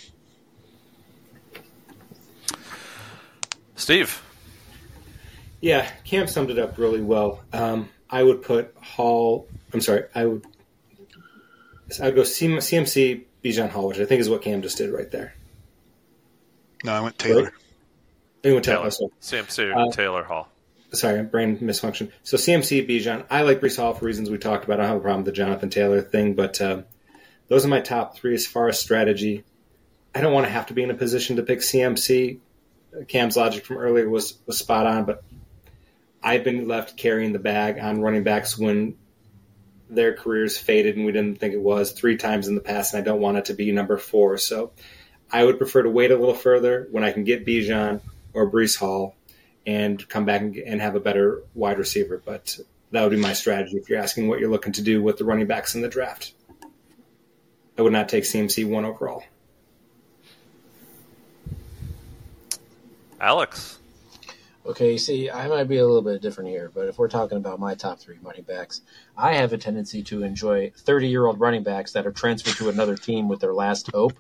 Steve. Yeah, Cam summed it up really well. I would put Hall. I'd go CMC, Bijan Hall, which I think is what Cam just did right there. No, I went Taylor. Right? You went Taylor. Taylor. CMC, Taylor Hall. Sorry, brain misfunction. So CMC, Bijan. I like Breece Hall for reasons we talked about. I don't have a problem with the Jonathan Taylor thing, but those are my top 3 as far as strategy. I don't want to have to be in a position to pick CMC. Cam's logic from earlier was spot on, but I've been left carrying the bag on running backs when their careers faded and we didn't think it was 3 times in the past, and I don't want it to be number 4. So I would prefer to wait a little further when I can get Bijan or Breece Hall and come back and have a better wide receiver. But that would be my strategy if you're asking what you're looking to do with the running backs in the draft. I would not take CMC 1 overall. Alex. Okay, see, I might be a little bit different here, but if we're talking about my top 3 running backs, I have a tendency to enjoy 30-year-old running backs that are transferred to another team with their last hope,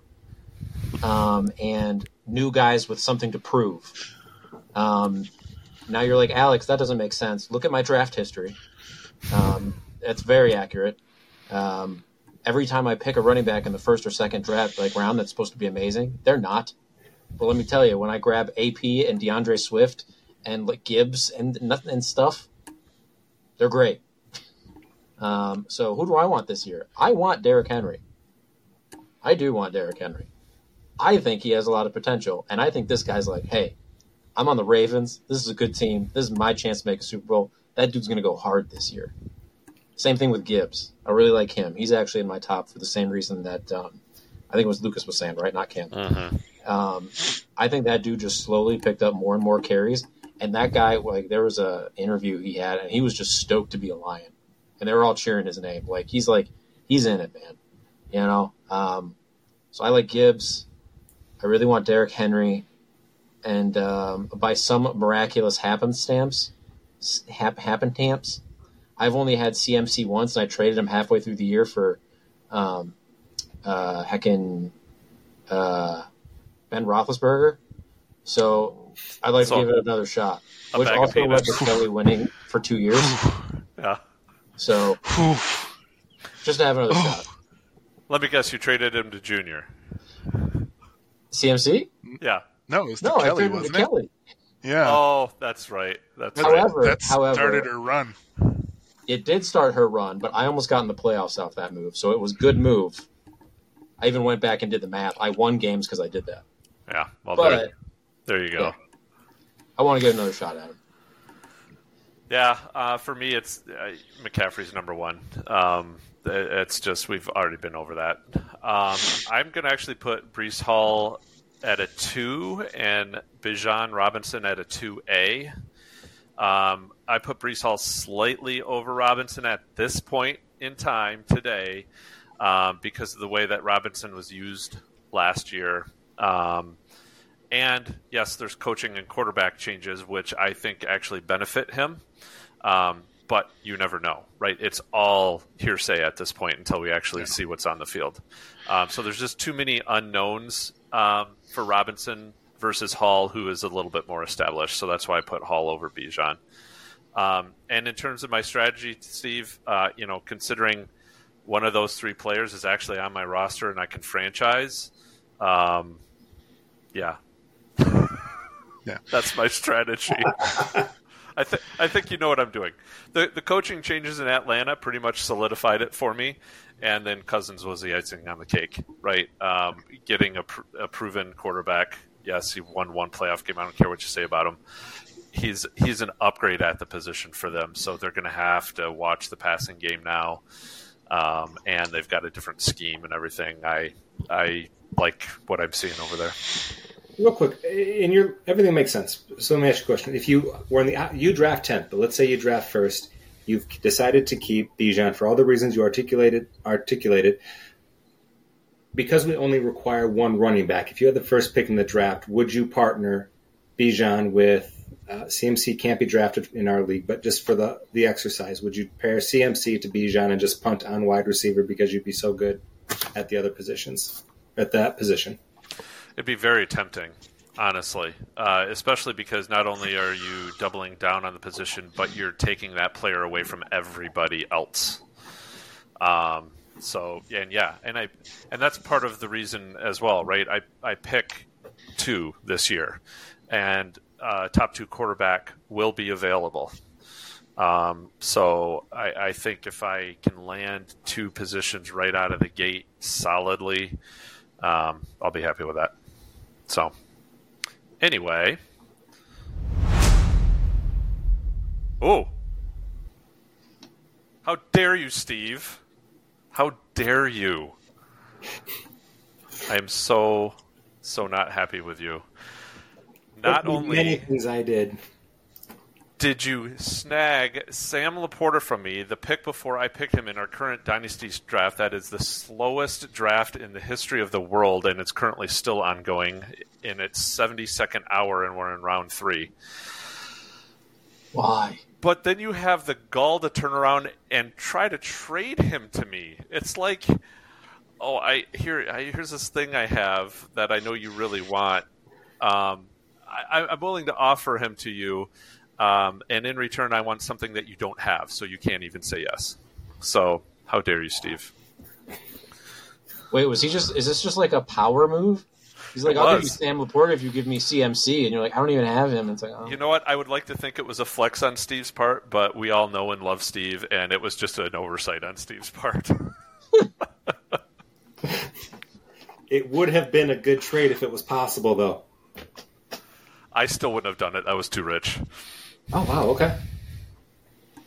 and new guys with something to prove. Now you're like, Alex, that doesn't make sense. Look at my draft history. It's very accurate. Every time I pick a running back in the first or second draft round that's supposed to be amazing, they're not. But let me tell you, when I grab AP and DeAndre Swift and Gibbs and stuff, they're great. So who do I want this year? I want Derrick Henry. I do want Derrick Henry. I think he has a lot of potential, and I think this guy's like, hey, I'm on the Ravens. This is a good team. This is my chance to make a Super Bowl, that dude's going to go hard this year. Same thing with Gibbs. I really like him. He's actually in my top for the same reason that I think it was Lucas was saying, right? Not Cam. I think that dude just slowly picked up more and more carries. And that guy, like, there was a interview he had, and he was just stoked to be a Lion. And they were all cheering his name. Like, he's in it, man. You know? So I like Gibbs. I really want Derrick Henry. And by some miraculous happenstance, I've only had CMC once, and I traded him halfway through the year for Ben Roethlisberger. So I'd like to give it another shot. Which also led to Kelly winning for 2 years. Yeah. So just to have another shot. Let me guess, you traded him to Junior. CMC? Yeah. No, it was to Kelly, I traded him wasn't to it? Kelly. Yeah. Oh, that's right. However, that started her run. It did start her run, but I almost got in the playoffs off that move, so it was a good move. I even went back and did the math. I won games because I did that. Yeah. Well, But there you go. yeah, I want to get another shot at him. Yeah, for me, it's McCaffrey's number one. It's just we've already been over that. I'm going to actually put Breece Hall at a 2 and Bijan Robinson at a 2A. I put Breece Hall slightly over Robinson at this point in time today because of the way that Robinson was used last year. And yes, there's coaching and quarterback changes, which I think actually benefit him. But you never know, right? It's all hearsay at this point until we actually see what's on the field. So there's just too many unknowns for Robinson versus Hall, who is a little bit more established. So that's why I put Hall over Bijan. And in terms of my strategy, Steve, considering one of those 3 players is actually on my roster and I can franchise, yeah. That's my strategy. I think you know what I'm doing. The coaching changes in Atlanta pretty much solidified it for me, and then Cousins was the icing on the cake, right? Getting a proven quarterback. Yes, he won 1 playoff game. I don't care what you say about him. He's an upgrade at the position for them, so they're going to have to watch the passing game now, and they've got a different scheme and everything. I like what I'm seeing over there. Real quick, everything makes sense. So let me ask you a question. If you were you draft 10th, but let's say you draft first, you've decided to keep Bijan for all the reasons you articulated. Because we only require 1 running back, if you had the first pick in the draft, would you partner Bijan with CMC? Can't be drafted in our league, but just for the exercise, would you pair CMC to Bijan and just punt on wide receiver because you'd be so good at the other positions, at that position? It'd be very tempting, honestly, especially because not only are you doubling down on the position, but you're taking that player away from everybody else. And that's part of the reason as well, right? I pick 2 this year, and top 2 quarterback will be available. So I think if I can land 2 positions right out of the gate solidly, I'll be happy with that. So, anyway. Oh. How dare you, Steve? How dare you? I am so not happy with you. Not only many things I did. Did you snag Sam Laporta from me, the pick before I picked him in our current Dynasty draft? That is the slowest draft in the history of the world, and it's currently still ongoing in its 72nd hour, and we're in round 3. Why? But then you have the gall to turn around and try to trade him to me. It's like, here's this thing I have that I know you really want. I'm willing to offer him to you. And in return, I want something that you don't have, so you can't even say yes. So, how dare you, Steve? Wait, is this just like a power move? He's like, I'll give you Sam Laporta if you give me CMC, and you're like, I don't even have him. And it's like, oh. You know what? I would like to think it was a flex on Steve's part, but we all know and love Steve, and it was just an oversight on Steve's part. It would have been a good trade if it was possible, though. I still wouldn't have done it. I was too rich. Oh, wow, okay.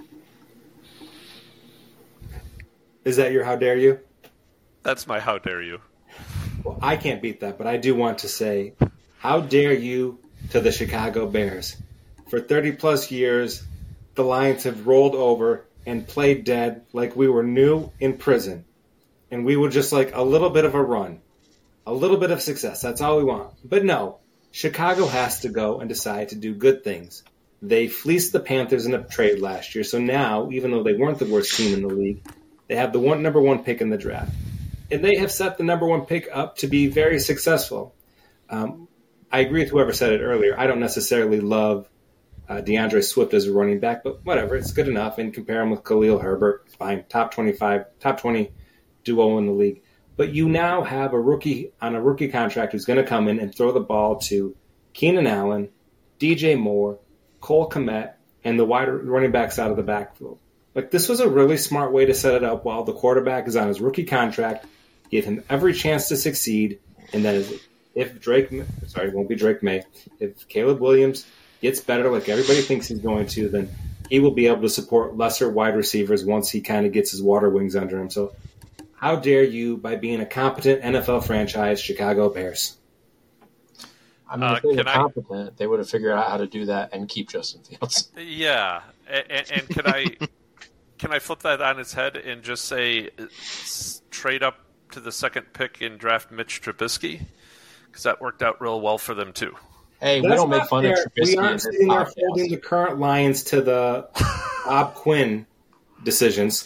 Is that your how dare you? That's my how dare you. Well, I can't beat that, but I do want to say, how dare you to the Chicago Bears? For 30-plus years, the Lions have rolled over and played dead like we were new in prison. And we were just like a little bit of a run. A little bit of success. That's all we want. But no, Chicago has to go and decide to do good things. They fleeced the Panthers in a trade last year, so now, even though they weren't the worst team in the league, they have the number one pick in the draft. And they have set the number one pick up to be very successful. I agree with whoever said it earlier. I don't necessarily love DeAndre Swift as a running back, but whatever, it's good enough. And compare him with Khalil Herbert, it's fine. Top 20 duo in the league. But you now have a rookie on a rookie contract who's going to come in and throw the ball to Keenan Allen, DJ Moore, Cole Kmet, and the wide running backs out of the backfield. Like, this was a really smart way to set it up while the quarterback is on his rookie contract, give him every chance to succeed, and then if it won't be Drake May, if Caleb Williams gets better like everybody thinks he's going to, then he will be able to support lesser wide receivers once he kind of gets his water wings under him. So how dare you, by being a competent NFL franchise, Chicago Bears? I mean, if they were competent, they would have figured out how to do that and keep Justin Fields. Yeah, and can I flip that on its head and just say trade up to the second pick and draft Mitch Trubisky? Because that worked out real well for them too. Hey, we don't make fun of Trubisky. We aren't sitting there holding the current Lions to the Bob Quinn decisions.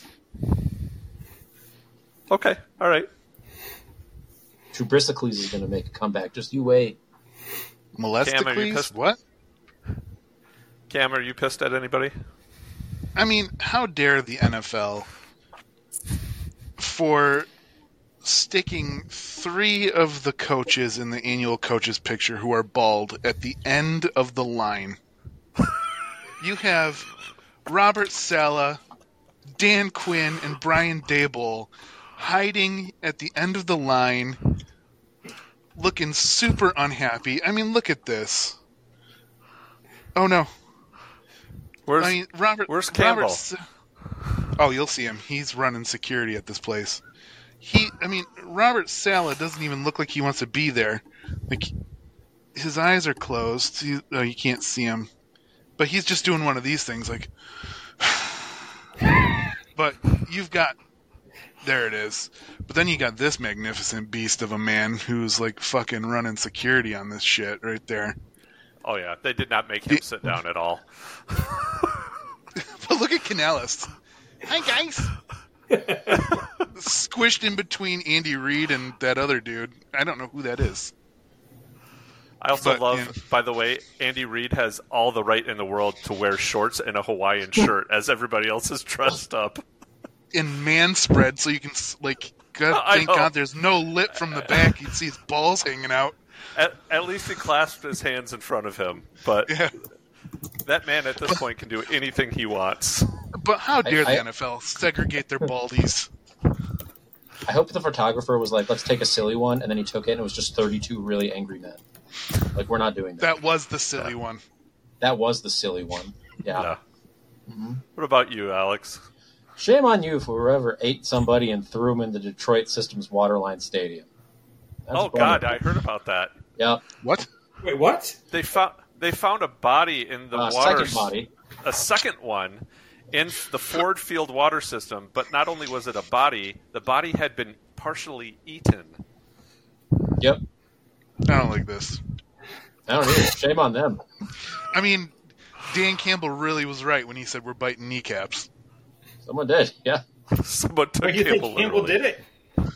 Okay, all right. Trubisky is going to make a comeback. Just you wait. Molesticles? What? Cam, are you pissed at anybody? I mean, how dare the NFL for sticking 3 of the coaches in the annual coaches picture who are bald at the end of the line. You have Robert Saleh, Dan Quinn, and Brian Daboll hiding at the end of the line, looking super unhappy. I mean, look at this. Oh, no. Where's Campbell? Oh, you'll see him. He's running security at this place. Robert Saleh doesn't even look like he wants to be there. Like, his eyes are closed. You can't see him. But he's just doing one of these things, like... But you've got... There it is. But then you got this magnificent beast of a man who's, like, fucking running security on this shit right there. Oh, yeah. They did not make him sit down at all. But look at Canales. Hi, guys. Squished in between Andy Reid and that other dude. I don't know who that is. I also love, by the way, Andy Reid has all the right in the world to wear shorts and a Hawaiian shirt as everybody else is dressed up. In man spread, so you can, like, thank God there's no lip from the back. You'd see his balls hanging out. At least he clasped his hands in front of him. But yeah. That man at this point can do anything he wants. But how dare the NFL segregate their baldies? I hope the photographer was like, let's take a silly one, and then he took it and it was just 32 really angry men. Like, we're not doing that. That was the silly one. That was the silly one. Yeah. Mm-hmm. What about you, Alex? Shame on you for whoever ate somebody and threw him in the Detroit Systems Waterline Stadium. That's God, I heard about that. Yeah. What? Wait, what? They found a body in the water. Second body. A second one in the Ford Field water system, but not only was it a body, the body had been partially eaten. Yep. I don't like this. I don't either. Shame on them. I mean, Dan Campbell really was right when he said we're biting kneecaps. Someone did, yeah. Someone took Campbell did it?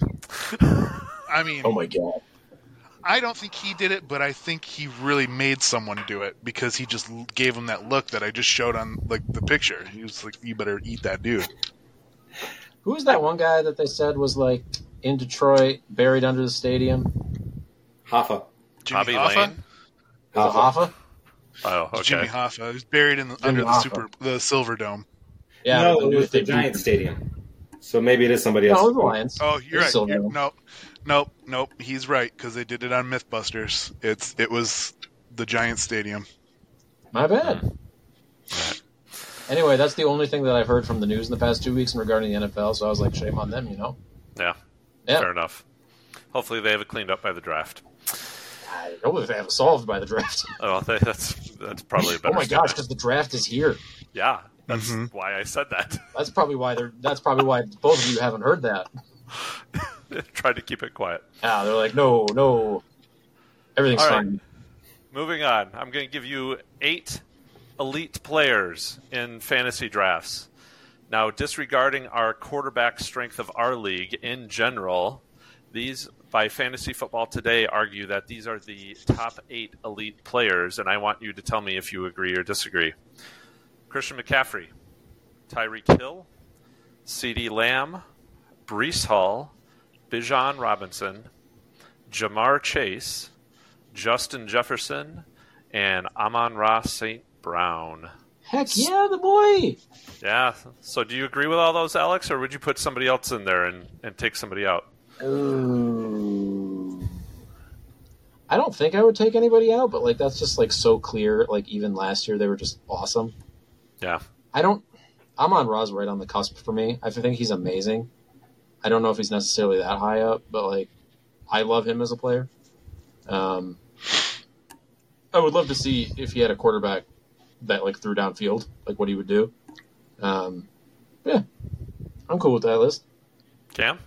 I mean... Oh my God. I don't think he did it, but I think he really made someone do it because he just gave him that look that I just showed on like the picture. He was like, "You better eat that dude." Who was that one guy that they said was like in Detroit, buried under the stadium? Hoffa. Bobby Hoffa? Lane. Hoffa? Oh, okay. Jimmy Hoffa. He was buried under the Silver Dome. Yeah, no, it was the Giant Stadium. So maybe it is somebody else. No, it was the Lions. Oh, you're right. Nope. He's right because they did it on MythBusters. It was the Giant Stadium. My bad. Anyway, that's the only thing that I've heard from the news in the past 2 weeks regarding the NFL, so I was like, shame on them, Yeah. Yeah. Fair enough. Hopefully they have it cleaned up by the draft. I hope if they have it solved by the draft. Oh, that's probably a better Oh my gosh, statement. because the draft is here. Yeah, that's why I said that. That's probably why both of you haven't heard that. Tried to keep it quiet. Yeah, they're like, no. Everything's All right. fine. Moving on. I'm going to give you 8 elite players in fantasy drafts. Now, disregarding our quarterback strength of our league in general, these, by Fantasy Football Today, argue that these are the top 8 elite players, and I want you to tell me if you agree or disagree. Christian McCaffrey, Tyreek Hill, CeeDee Lamb, Breece Hall, Bijan Robinson, Jamar Chase, Justin Jefferson, and Amon-Ra St. Brown. Heck yeah, the boy! Yeah. So do you agree with all those, Alex, or would you put somebody else in there and take somebody out? Ooh. I don't think I would take anybody out, but that's just so clear. Even last year, they were just awesome. Yeah. Amon-Ra's right on the cusp for me. I think he's amazing. I don't know if he's necessarily that high up, but I love him as a player. I would love to see if he had a quarterback that threw downfield, what he would do. Yeah, I'm cool with that list. Cam?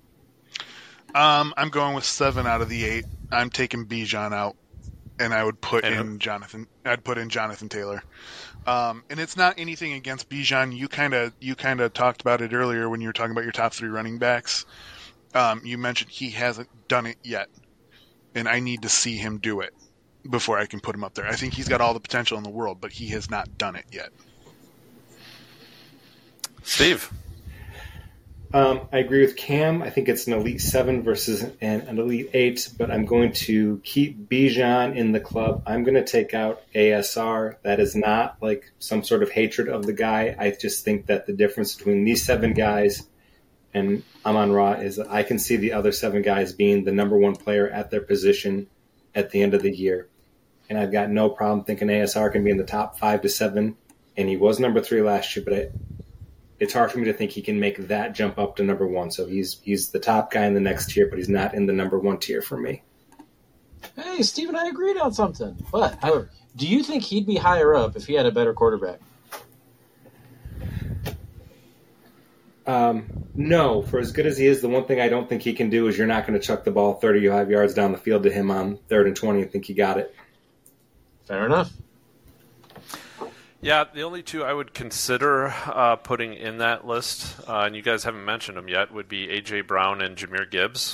I'm going with 7 out of the 8. I'm taking Bijan out, and I would put in Jonathan. I'd put in Jonathan Taylor. And it's not anything against Bijan. You kind of talked about it earlier when you were talking about your top 3 running backs. You mentioned he hasn't done it yet, and I need to see him do it before I can put him up there. I think he's got all the potential in the world, but he has not done it yet. Steve? I agree with Cam. I think it's an Elite 7 versus an Elite 8, but I'm going to keep Bijan in the club. I'm going to take out ASR. That is not some sort of hatred of the guy. I just think that the difference between these 7 guys and Amon-Ra is that I can see the other 7 guys being the number 1 player at their position at the end of the year. And I've got no problem thinking ASR can be in the top 5 to 7, and he was number 3 last year, but it's hard for me to think he can make that jump up to number 1. So he's the top guy in the next tier, but he's not in the number 1 tier for me. Hey, Steve and I agreed on something. But, however, do you think he'd be higher up if he had a better quarterback? No. For as good as he is, the one thing I don't think he can do is you're not going to chuck the ball 35 yards down the field to him on 3rd and 20 and think he got it. Fair enough. Yeah, the only 2 I would consider putting in that list, and you guys haven't mentioned them yet, would be A.J. Brown and Jahmyr Gibbs.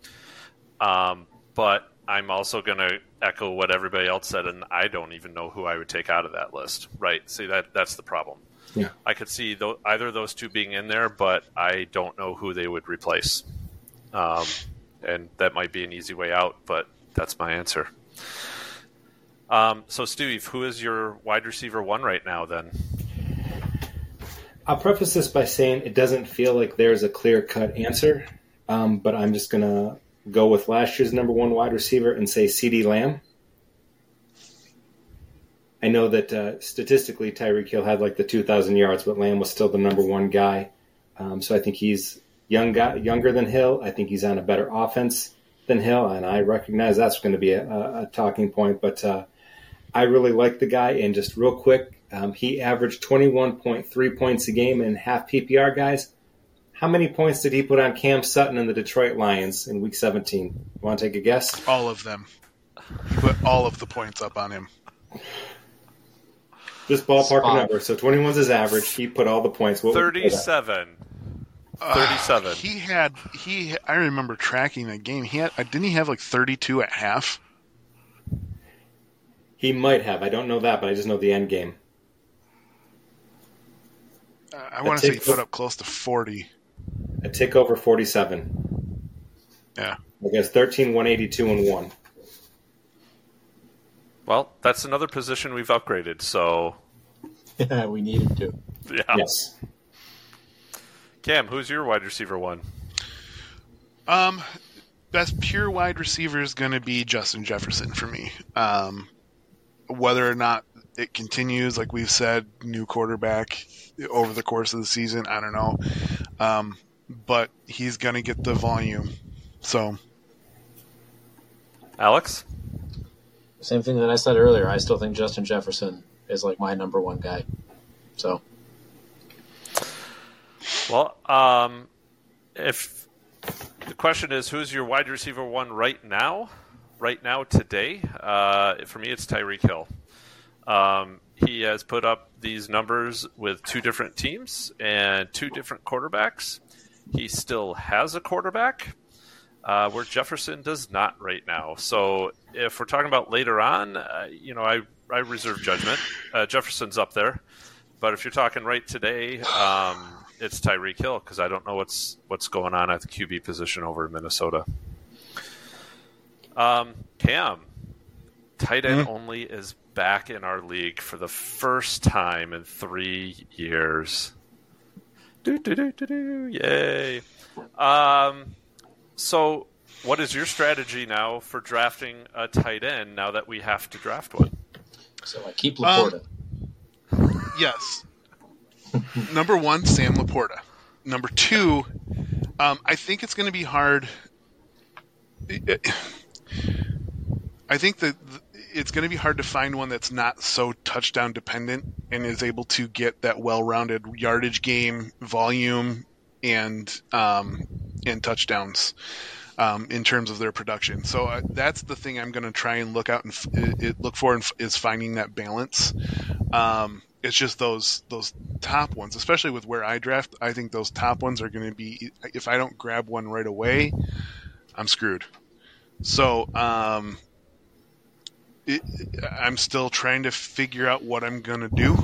But I'm also going to echo what everybody else said, and I don't even know who I would take out of that list. Right? See, that's the problem. Yeah. I could see either of those 2 being in there, but I don't know who they would replace. And that might be an easy way out, but that's my answer. So, Steve, who is your wide receiver 1 right now, then? I'll preface this by saying it doesn't feel like there's a clear-cut answer, but I'm just going to go with last year's number 1 wide receiver and say CeeDee Lamb. I know that statistically Tyreek Hill had the 2,000 yards, but Lamb was still the number 1 guy. So I think he's younger than Hill. I think he's on a better offense than Hill, and I recognize that's going to be a talking point, but I really like the guy. And just real quick, he averaged 21.3 points a game in half PPR, guys. How many points did he put on Cam Sutton and the Detroit Lions in Week 17? You want to take a guess? All of them. He put all of the points up on him. Just ballpark a number. So 21's his average. He put all the points. 37. 37. I remember tracking that game. Didn't he have 32 at half? He might have. I don't know that, but I just know the end game. I want to say he put up close to 40. A tick over 47. Yeah. I guess 13, 182, and 1. Well, that's another position we've upgraded, so... Yeah, we needed to. Yeah. Yes. Cam, who's your wide receiver 1? Best pure wide receiver is going to be Justin Jefferson for me. Whether or not it continues, like we've said, new quarterback over the course of the season. I don't know. But he's going to get the volume. So, Alex? Same thing that I said earlier. I still think Justin Jefferson is like my number one guy. So, well, if the question is who's your wide receiver one right now today, for me it's Tyreek Hill. He has put up these numbers with two different teams and two different quarterbacks. He still has a quarterback, where Jefferson does not right now. So if we're talking about later on, I reserve judgment. Jefferson's up there. But if you're talking right today, it's Tyreek Hill because I don't know what's going on at the QB position over in Minnesota. Cam, tight end only is back in our league for the first time in 3 years. Yay. So what is your strategy now for drafting a tight end now that we have to draft one? So I keep Laporta. Yes. Number one, Sam Laporta. Number two, I think it's going to be hard. I think that it's going to be hard to find one that's not so touchdown dependent and is able to get that well-rounded yardage game, volume, and touchdowns in terms of their production. So that's the thing I'm going to try and look out and look for is finding that balance. It's just those top ones, especially with where I draft. I think those top ones are going to be. If I don't grab one right away, I'm screwed. So I'm still trying to figure out what I'm going to do.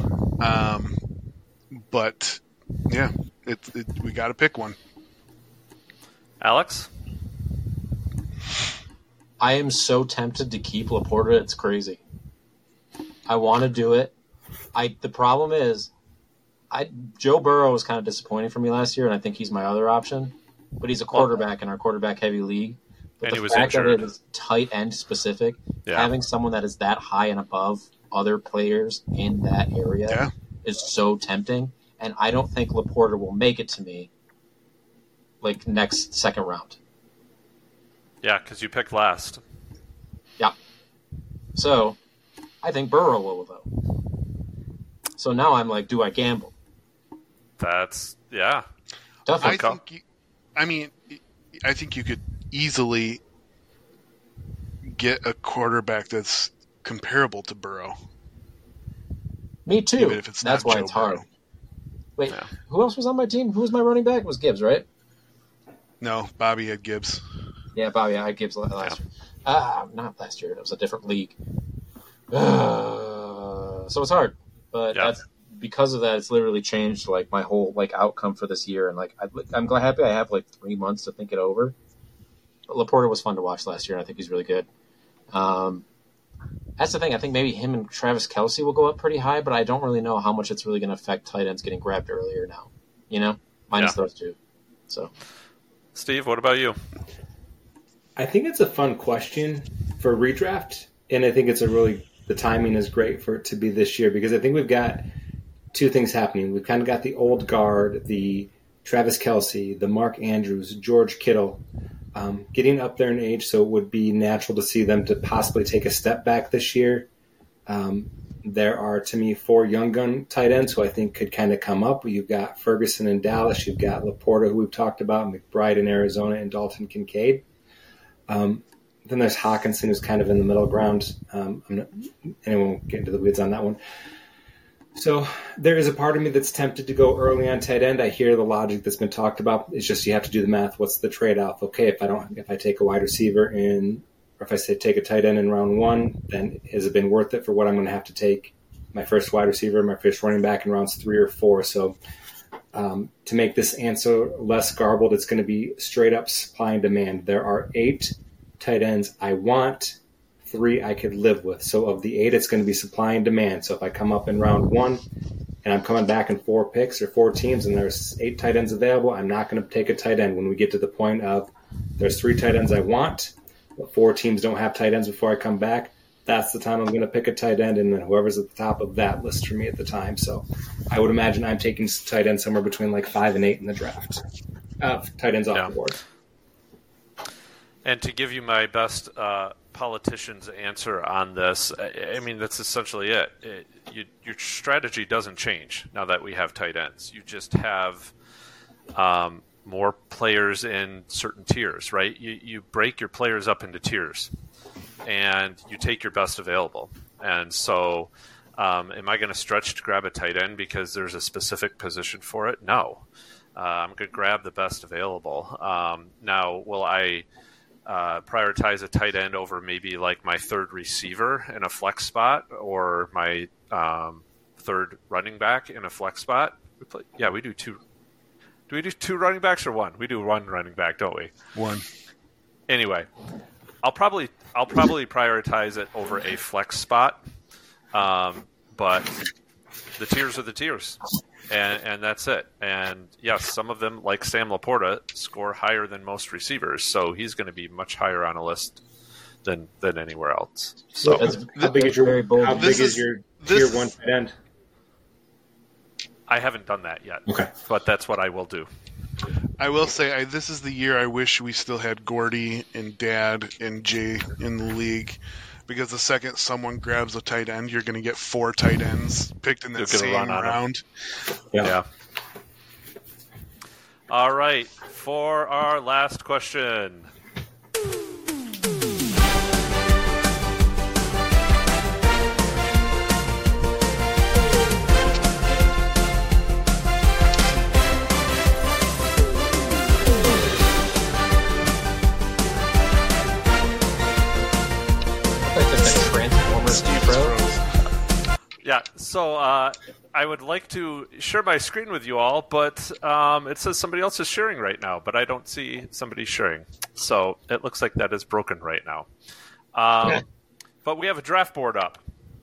But yeah, we got to pick one. Alex? I am so tempted to keep Laporta. It's crazy. I want to do it. The problem is, Joe Burrow was kind of disappointing for me last year, and I think he's my other option. But he's a quarterback in our quarterback-heavy league. But and the he was fact injured. that it is tight end specific, Yeah. having someone that is that high and above other players in that area is so tempting. And I don't think Laporta will make it to me like second round. Yeah, because you picked last. Yeah. So I think Burrow will, though. So now I'm like, do I gamble? That's, yeah. Definitely. I think you could easily get a quarterback that's comparable to Burrow. Me too. Even if it's That's not why Joe it's hard. Burrow. Wait, Yeah. who else was on my team? Who was my running back? It was Gibbs, right? No, Bobby had Gibbs. Yeah, Bobby. I had Gibbs last year. Not last year. It was a different league. So it's hard. But that's because of that. It's literally changed like my whole like outcome for this year. And like I'm happy I have like 3 months to think it over. But Laporta was fun to watch last year, and I think he's really good. That's the thing. I think maybe him and Travis Kelce will go up pretty high, but I don't really know how much it's really going to affect tight ends getting grabbed earlier now. Minus those two. So, Steve, what about you? I think it's a fun question for redraft, and I think the timing is great for it to be this year because I think we've got two things happening. We've kind of got the old guard, the Travis Kelce, the Mark Andrews, George Kittle, getting up there in age, so it would be natural to see them to possibly take a step back this year. There are, to me, 4 young gun tight ends who I think could kind of come up. You've got Ferguson in Dallas. You've got Laporta, who we've talked about, McBride in Arizona, and Dalton Kincaid. Then there's Hawkinson, who's kind of in the middle ground. Anyone won't get into the weeds on that one. So there is a part of me that's tempted to go early on tight end. I hear the logic that's been talked about. It's just you have to do the math. What's the trade-off? Okay, if I take a wide receiver or if I say take a tight end in round 1, then has it been worth it for what I'm going to have to take my first wide receiver, my first running back in rounds 3 or 4? So to make this answer less garbled, it's going to be straight up supply and demand. There are 8 tight ends I want. 3 I could live with. So of the 8, it's going to be supply and demand. So if I come up in round 1 and I'm coming back in 4 picks or 4 teams and there's 8 tight ends available, I'm not going to take a tight end. When we get to the point of there's 3 tight ends I want, but 4 teams don't have tight ends before I come back, that's the time I'm going to pick a tight end, and then whoever's at the top of that list for me at the time. So I would imagine I'm taking tight end somewhere between like 5 and 8 in the draft. Tight ends off the board. And to give you my best politician's answer on this, I mean, that's essentially it. Your strategy doesn't change now that we have tight ends. You just have more players in certain tiers, right? You break your players up into tiers, and you take your best available. And so am I going to stretch to grab a tight end because there's a specific position for it? No. I'm going to grab the best available. Now, will I prioritize a tight end over maybe like my third receiver in a flex spot or my third running back in a flex spot? We do two. Do we do 2 running backs or 1? We do 1 running back, don't we? 1. Anyway, I'll probably prioritize it over a flex spot, but the tiers are the tiers, and that's it. And yes, some of them, like Sam Laporta, score higher than most receivers, so he's going to be much higher on a list than anywhere else. So, how big is your tier 1 tight end? I haven't done that yet. Okay, but that's what I will do. I will say this is the year I wish we still had Gordy and Dad and Jay in the league, because the second someone grabs a tight end, you're going to get 4 tight ends picked in that same round. Yeah. All right, for our last question. Yeah, so I would like to share my screen with you all, but it says somebody else is sharing right now, but I don't see somebody sharing. So it looks like that is broken right now. But we have a draft board up.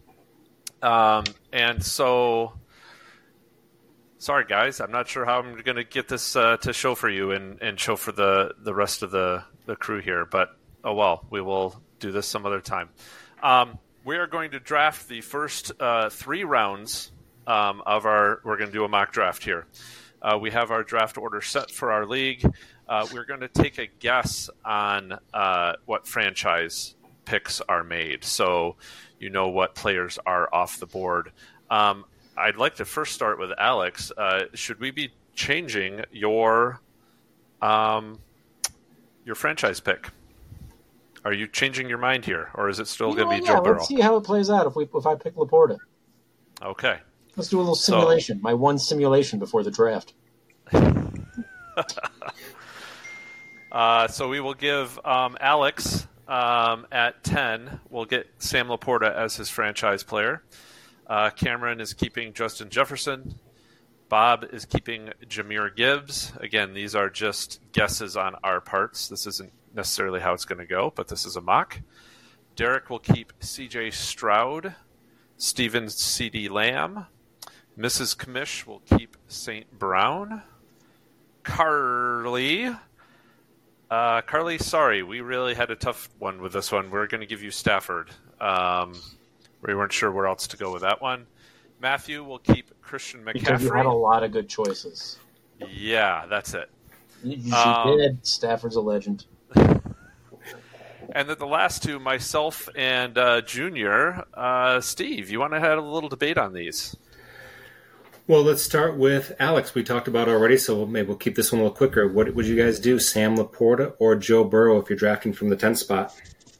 And so, sorry guys, I'm not sure how I'm going to get this to show for you and show for the rest of the crew here, but oh well, we will do this some other time. We are going to draft the first 3 rounds of our. We're going to do a mock draft here. We have our draft order set for our league. We're going to take a guess on what franchise picks are made, so you know what players are off the board. I'd like to first start with Alex. Should we be changing your franchise pick? Are you changing your mind here, or is it still going to be Joe Burrow? Let's see how it plays out if I pick Laporta. Okay. Let's do a little simulation. My one simulation before the draft. So we will give Alex at 10. We'll get Sam Laporta as his franchise player. Cameron is keeping Justin Jefferson. Bob is keeping Jahmyr Gibbs. Again, these are just guesses on our parts. This isn't necessarily how it's going to go, but this is a mock. Derek will keep C.J. Stroud. Steven C.D. Lamb. Mrs. Kamish will keep St. Brown. Carly, sorry, we really had a tough one with this one. We're going to give you Stafford. We weren't sure where else to go with that one. Matthew will keep Christian McCaffrey. Because you had a lot of good choices. Yeah, that's it. You did. Stafford's a legend. And then the last 2, myself and Junior. Steve, you want to have a little debate on these? Well, let's start with Alex. We talked about already, so maybe we'll keep this one a little quicker. What would you guys do, Sam Laporta or Joe Burrow, if you're drafting from the 10th spot?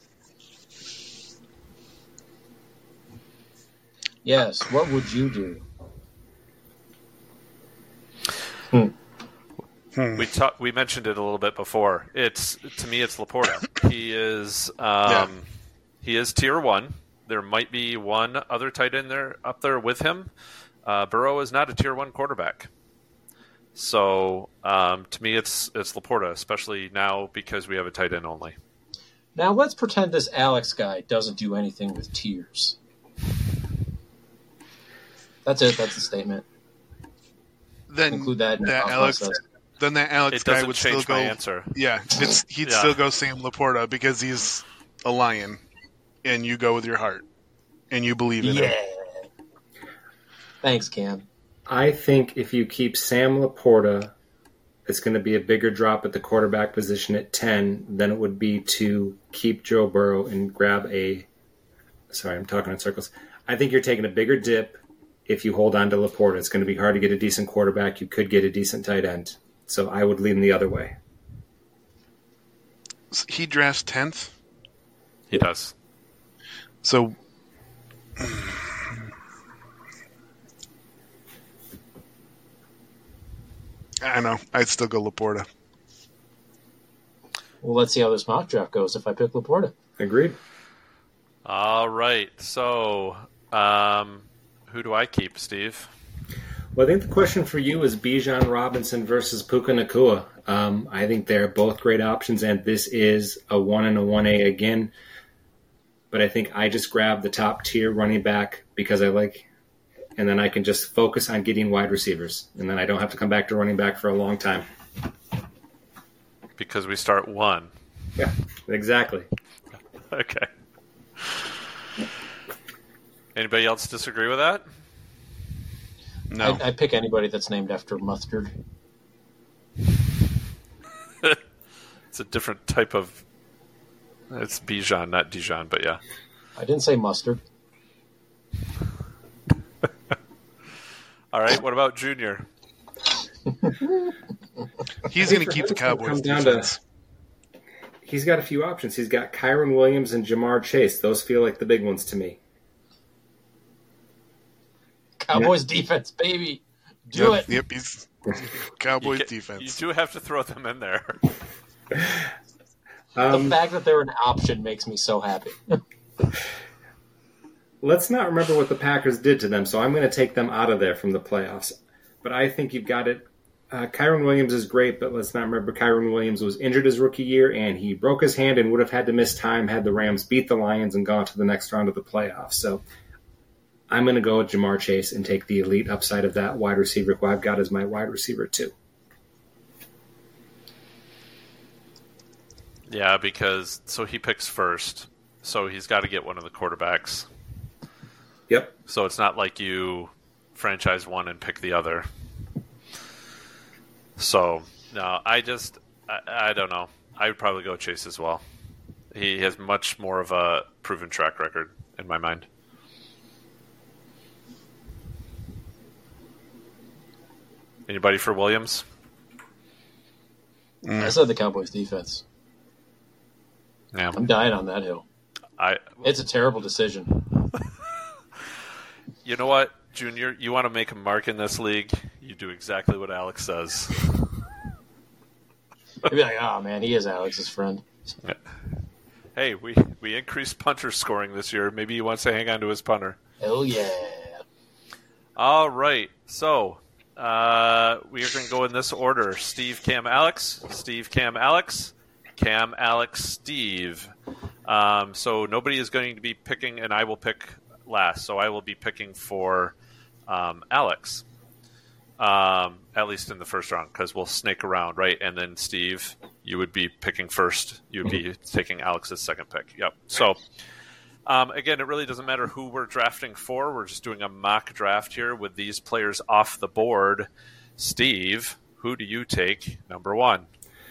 Yes, what would you do? We mentioned it a little bit before. To me, it's Laporta. He is tier 1. There might be one other tight end up there with him. Burrow is not a tier 1 quarterback. So to me, it's Laporta, especially now because we have a tight end only. Now let's pretend this Alex guy doesn't do anything with tiers. That's it. That's the statement. Then include that in the Alex. process. Then that Alex guy would still go. My answer. Yeah, he'd still go Sam Laporta because he's a lion. and you go with your heart, and you believe in Yeah. him. Thanks, Cam. I think if you keep Sam Laporta, it's going to be a bigger drop at the quarterback position at 10 than it would be to keep Joe Burrow and grab a... Sorry, I'm talking in circles. I think you're taking a bigger dip if you hold on to Laporta. It's going to be hard to get a decent quarterback. You could get a decent tight end. So I would lean the other way. He drafts 10th, He does. so I don't know. I'd still go Laporta. Well, let's see how this mock draft goes if I pick Laporta. Agreed. All right. So, who do I keep, Steve? Well, I think the question for you is Bijan Robinson versus Puka Nacua. I think they're both great options, and this is a 1 and a 1A again. But I think I just grab the top tier running back because I like, and then I can just focus on getting wide receivers, and then I don't have to come back to running back for a long time. Because we start 1. Yeah, exactly. Okay. Anybody else disagree with that? No. I pick anybody that's named after mustard. It's a different type of... It's Bijan, not Dijon, but yeah. I didn't say mustard. All right, what about Junior? He's going to keep the Cowboys defense. He's got a few options. He's got Kyron Williams and Jamar Chase. Those feel like the big ones to me. Cowboys defense, baby. Do it. Yep, he's Cowboys You defense. do have to throw them in there. The fact that they're an option makes me so happy. Let's not remember what the Packers did to them, so I'm going to take them out of there from the playoffs. But I think you've got it. Kyron Williams is great, but let's not remember Kyron Williams was injured his rookie year, and he broke his hand and would have had to miss time had the Rams beat the Lions and gone to the next round of the playoffs. So I'm going to go with Jamar Chase and take the elite upside of that wide receiver who I've got as my wide receiver too. Yeah, because so he picks first, so he's got to get one of the quarterbacks. Yep. So it's not like you franchise one and pick the other. So no, I don't know. I would probably go Chase as well. He has much more of a proven track record in my mind. Anybody for Williams? I said the Cowboys defense. Yeah, I'm dying on that hill. It's a terrible decision. You know what, Junior? You want to make a mark in this league? You do exactly what Alex says. You'd be like, oh man, he is Alex's friend. Hey, we increased punter scoring this year. Maybe he wants to hang on to his punter. Oh yeah. All right, so we are going to go in this order: Steve, Cam, Alex, Steve, Cam, Alex, Cam, Alex, Steve. So nobody is going to be picking, and I will pick last. So I will be picking for Alex, at least in the first round, because we'll snake around, right? And then Steve, you would be picking first. You would be taking Alex's second pick. Yep. So again, it really doesn't matter who we're drafting for. We're just doing a mock draft here with these players off the board. Steve, who do you take number 1?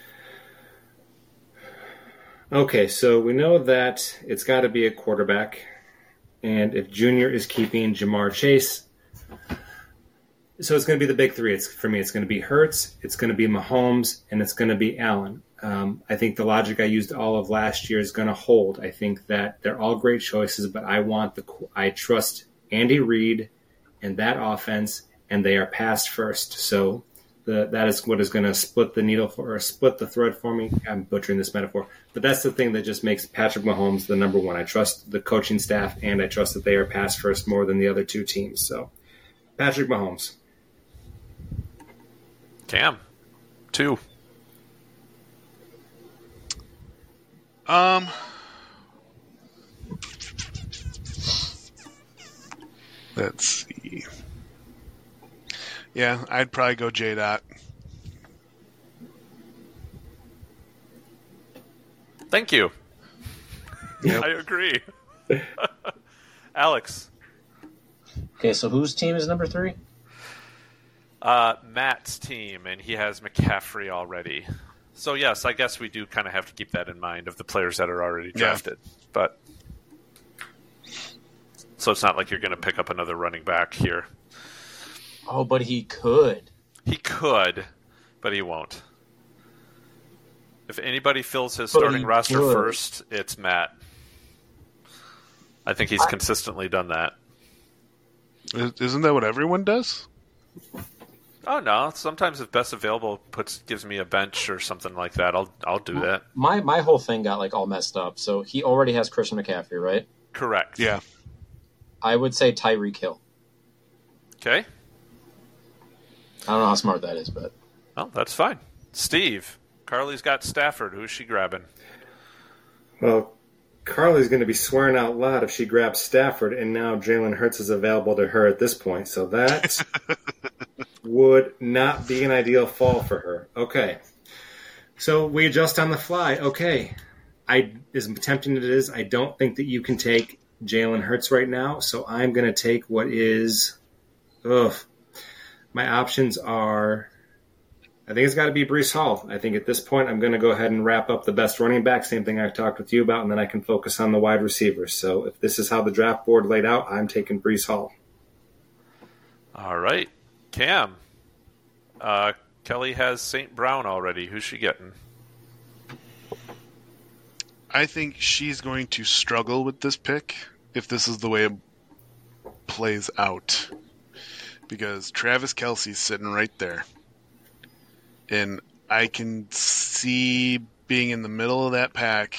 Okay, so we know that it's got to be a quarterback. And if Junior is keeping Jamar Chase, so it's going to be the big three. For me, it's going to be Hurts, it's going to be Mahomes, and it's going to be Allen. I think the logic I used all of last year is going to hold. I think that they're all great choices, but I trust Andy Reid and that offense, and they are pass first. So that is what is going to split the needle or split the thread for me. I'm butchering this metaphor, but that's the thing that just makes Patrick Mahomes the number 1. I trust the coaching staff, and I trust that they are pass first more than the other two teams. So Patrick Mahomes. Cam, 2. Let's see. Yeah, I'd probably go J-Dot. Thank you. Yep. I agree. Alex. Okay, so whose team is number 3? Matt's team, and he has McCaffrey already. So, yes, I guess we do kind of have to keep that in mind of the players that are already drafted. Yeah. But so it's not like you're going to pick up another running back here. Oh, but he could. He could, but he won't. If anybody fills his starting roster first, it's Matt. I think he's consistently done that. Isn't that what everyone does? Oh no! Sometimes if best available gives me a bench or something like that, I'll do that. My whole thing got like all messed up. So he already has Christian McCaffrey, right? Correct. Yeah. I would say Tyreek Hill. Okay. I don't know how smart that is, but well, that's fine. Steve, Carly's got Stafford. Who's she grabbing? Well, Carly's going to be swearing out loud if she grabs Stafford, and now Jalen Hurts is available to her at this point. So that would not be an ideal fall for her. Okay. So we adjust on the fly. Okay. As tempting as it is, I don't think that you can take Jalen Hurts right now. So I'm going to take what is... my options are... I think it's got to be Breece Hall. I think at this point I'm going to go ahead and wrap up the best running back, same thing I've talked with you about, and then I can focus on the wide receivers. So if this is how the draft board laid out, I'm taking Breece Hall. All right. Cam. Kelly has St. Brown already. Who's she getting? I think she's going to struggle with this pick if this is the way it plays out. Because Travis Kelce's sitting right there. And I can see being in the middle of that pack.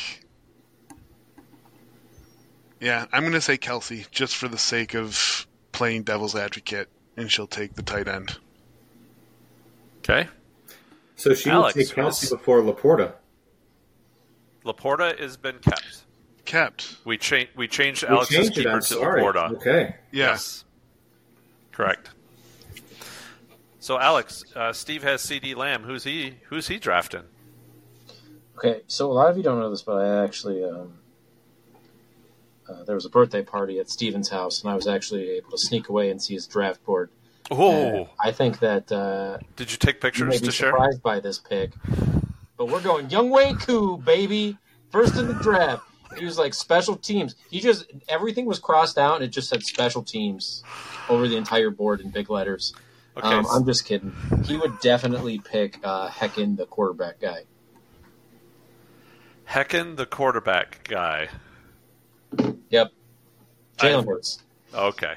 Yeah, I'm going to say Kelce just for the sake of playing devil's advocate, and she'll take the tight end. Okay. So she will take Kelce before Laporta. Laporta has been kept. Kept. We changed Alex's keeper to Laporta. Okay. Yes. Correct. So, Alex, Steve has CD Lamb. Who's he drafting? Okay, so a lot of you don't know this, but I actually there was a birthday party at Steven's house, and I was actually able to sneak away and see his draft board. Oh, I think that. Did you take pictures you may be to share? Surprised by this pick, but we're going Younghoe Koo, baby, first in the draft. He was like special teams. Everything was crossed out, and it just said special teams over the entire board in big letters. Okay. I'm just kidding. He would definitely pick Hecken, the quarterback guy. Hecken, the quarterback guy. Yep. Jalen Hurts. Okay.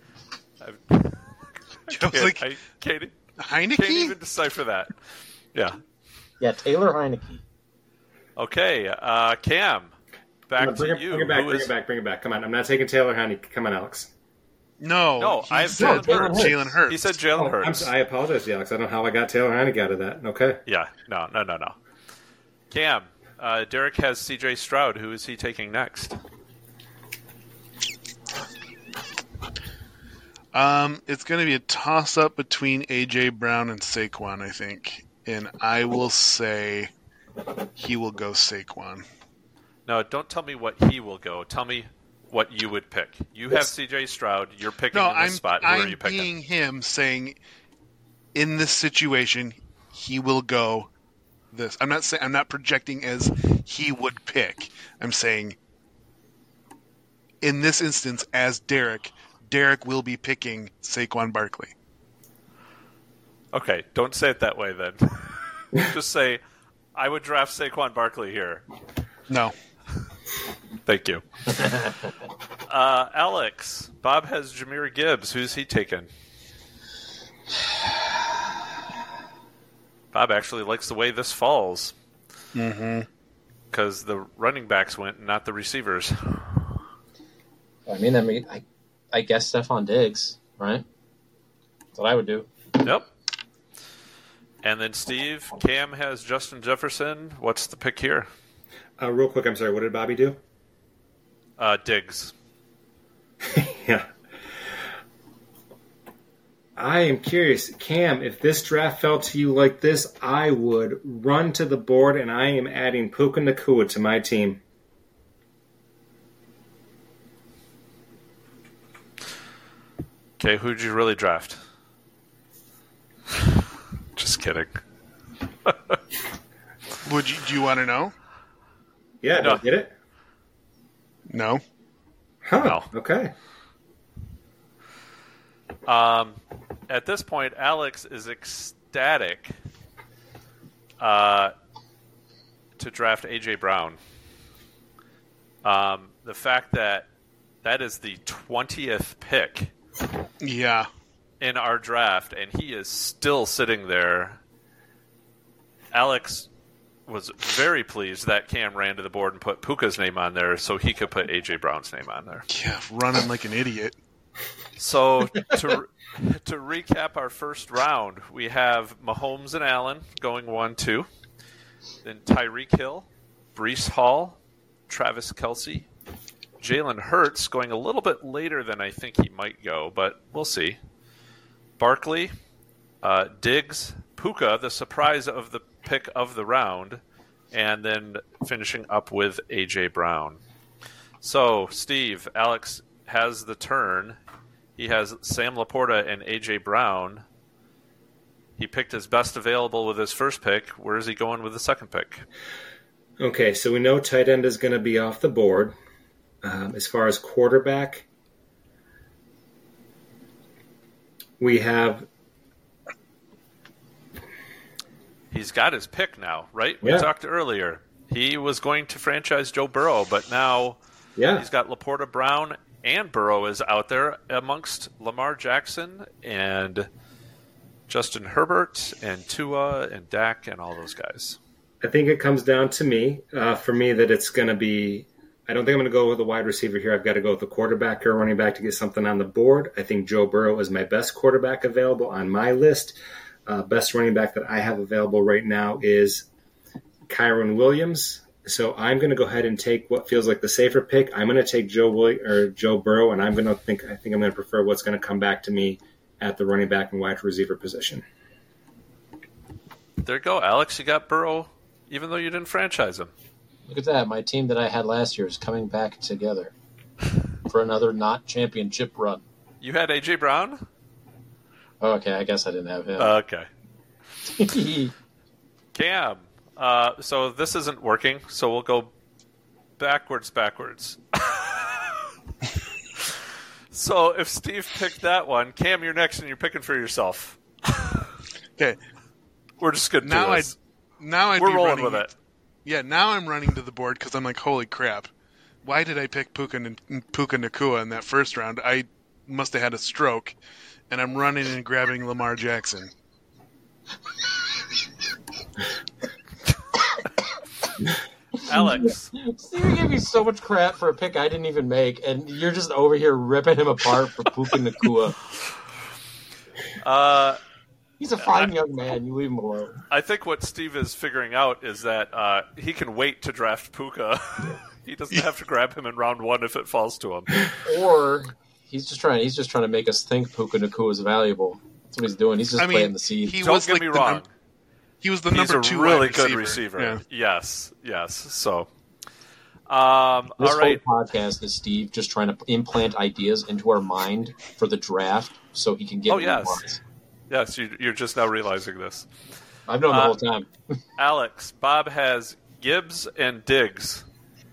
Heineke? Can't even decipher that. Yeah. Yeah, Taylor Heineke. Okay, Cam, back to you. Bring it back. Come on, I'm not taking Taylor Heineke. Come on, Alex. No, I said Jalen Hurts. He said Jalen Hurts. I apologize, Alex. I don't know how I got Taylor Heineke out of that. Okay. Yeah, no. Cam, Derek has C.J. Stroud. Who is he taking next? It's going to be a toss-up between A.J. Brown and Saquon, I think. And I will say he will go Saquon. No, don't tell me what he will go. Tell me what you would pick. You have C.J. Stroud. You're picking in this spot. Who are you picking? I'm being him saying, in this situation, he will go this. I'm not projecting as he would pick. I'm saying, in this instance, as Derek will be picking Saquon Barkley. Okay, don't say it that way then. Just say, I would draft Saquon Barkley here. No. Thank you. Alex, Bob has Jahmyr Gibbs. Who's he taking? Bob actually likes the way this falls. Mm-hmm. Because the running backs went, not the receivers. I guess Stephon Diggs, right? That's what I would do. Yep. And then Steve, Cam has Justin Jefferson. What's the pick here? Real quick, I'm sorry. What did Bobby do? Diggs. Yeah. I am curious, Cam, if this draft fell to you like this, I would run to the board and I am adding Puka Nacua to my team. Okay, who'd you really draft? Just kidding. Do you want to know? Yeah, No. don't get it? No. Huh. No. Okay. At this point, Alex is ecstatic to draft A.J. Brown. The fact that is the 20th pick Yeah. in our draft, and he is still sitting there. Alex was very pleased that Cam ran to the board and put Puka's name on there so he could put A.J. Brown's name on there. Yeah, running like an idiot. So to recap our first round, we have Mahomes and Allen going 1-2. Then Tyreek Hill, Breece Hall, Travis Kelce, Jalen Hurts going a little bit later than I think he might go, but we'll see. Barkley, Diggs, Puka, the surprise of the pick of the round, and then finishing up with A.J. Brown. So, Steve, Alex has the turn. He has Sam Laporta and A.J. Brown. He picked his best available with his first pick. Where is he going with the second pick? Okay, so we know tight end is going to be off the board. As far as quarterback, we have... He's got his pick now, right? We Yeah. talked earlier. He was going to franchise Joe Burrow, but now he's got Laporta, Brown, and Burrow is out there amongst Lamar Jackson and Justin Herbert and Tua and Dak and all those guys. I think it comes down to me. For me, that it's going to be... I don't think I'm going to go with a wide receiver here. I've got to go with a quarterback or running back to get something on the board. I think Joe Burrow is my best quarterback available on my list. Best running back that I have available right now is Kyron Williams. So I'm going to go ahead and take what feels like the safer pick. I'm going to take Joe Burrow, and I think I'm going to prefer what's going to come back to me at the running back and wide receiver position. There you go, Alex. You got Burrow, even though you didn't franchise him. Look at that. My team that I had last year is coming back together for another not championship run. You had A.J. Brown? Oh, okay, I guess I didn't have him. Okay. Cam. So this isn't working, so we'll go backwards. So if Steve picked that one, Cam, you're next and you're picking for yourself. Okay. We're just going to do this. We're rolling with it. Yeah, now I'm running to the board because I'm like, holy crap. Why did I pick Puka Nacua in that first round? I must have had a stroke, and I'm running and grabbing Lamar Jackson. Alex. Steve gave me so much crap for a pick I didn't even make, and you're just over here ripping him apart for Puka Nacua. He's a fine young man. You leave him alone. I think what Steve is figuring out is that he can wait to draft Puka. He doesn't have to grab him in round one if it falls to him. Or he's just trying to make us think Puka Nacua is valuable. That's what he's doing. He's just planting the seed. Don't get me wrong. He was the He's number a two really wide good receiver. Yeah. Yes. So, This all right. whole podcast is Steve just trying to implant ideas into our mind for the draft so he can get what he wants. Yes, you're just now realizing this. I've known the whole time. Alex, Bob has Gibbs and Diggs.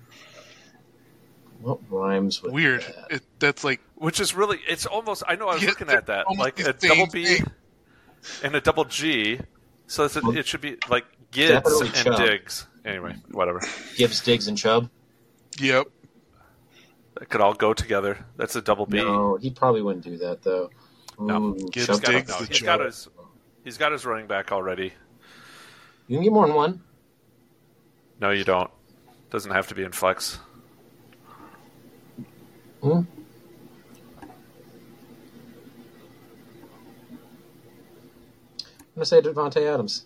What rhymes with Weird. that? That's like... Which is really, it's almost, I know I was looking at that, almost like the a same double B thing. and a double G. So it should be like Gibbs Definitely and Chubb. Diggs. Anyway, whatever. Gibbs, Diggs, and Chubb? Yep. That could all go together. That's a double B. No, he probably wouldn't do that, though. No. Ooh, Gibbs, Chubb- Diggs, No, the he's got his running back already. You can get more than one. No, you don't. Doesn't have to be in flex. Hmm? I'm going to say Devontae Adams.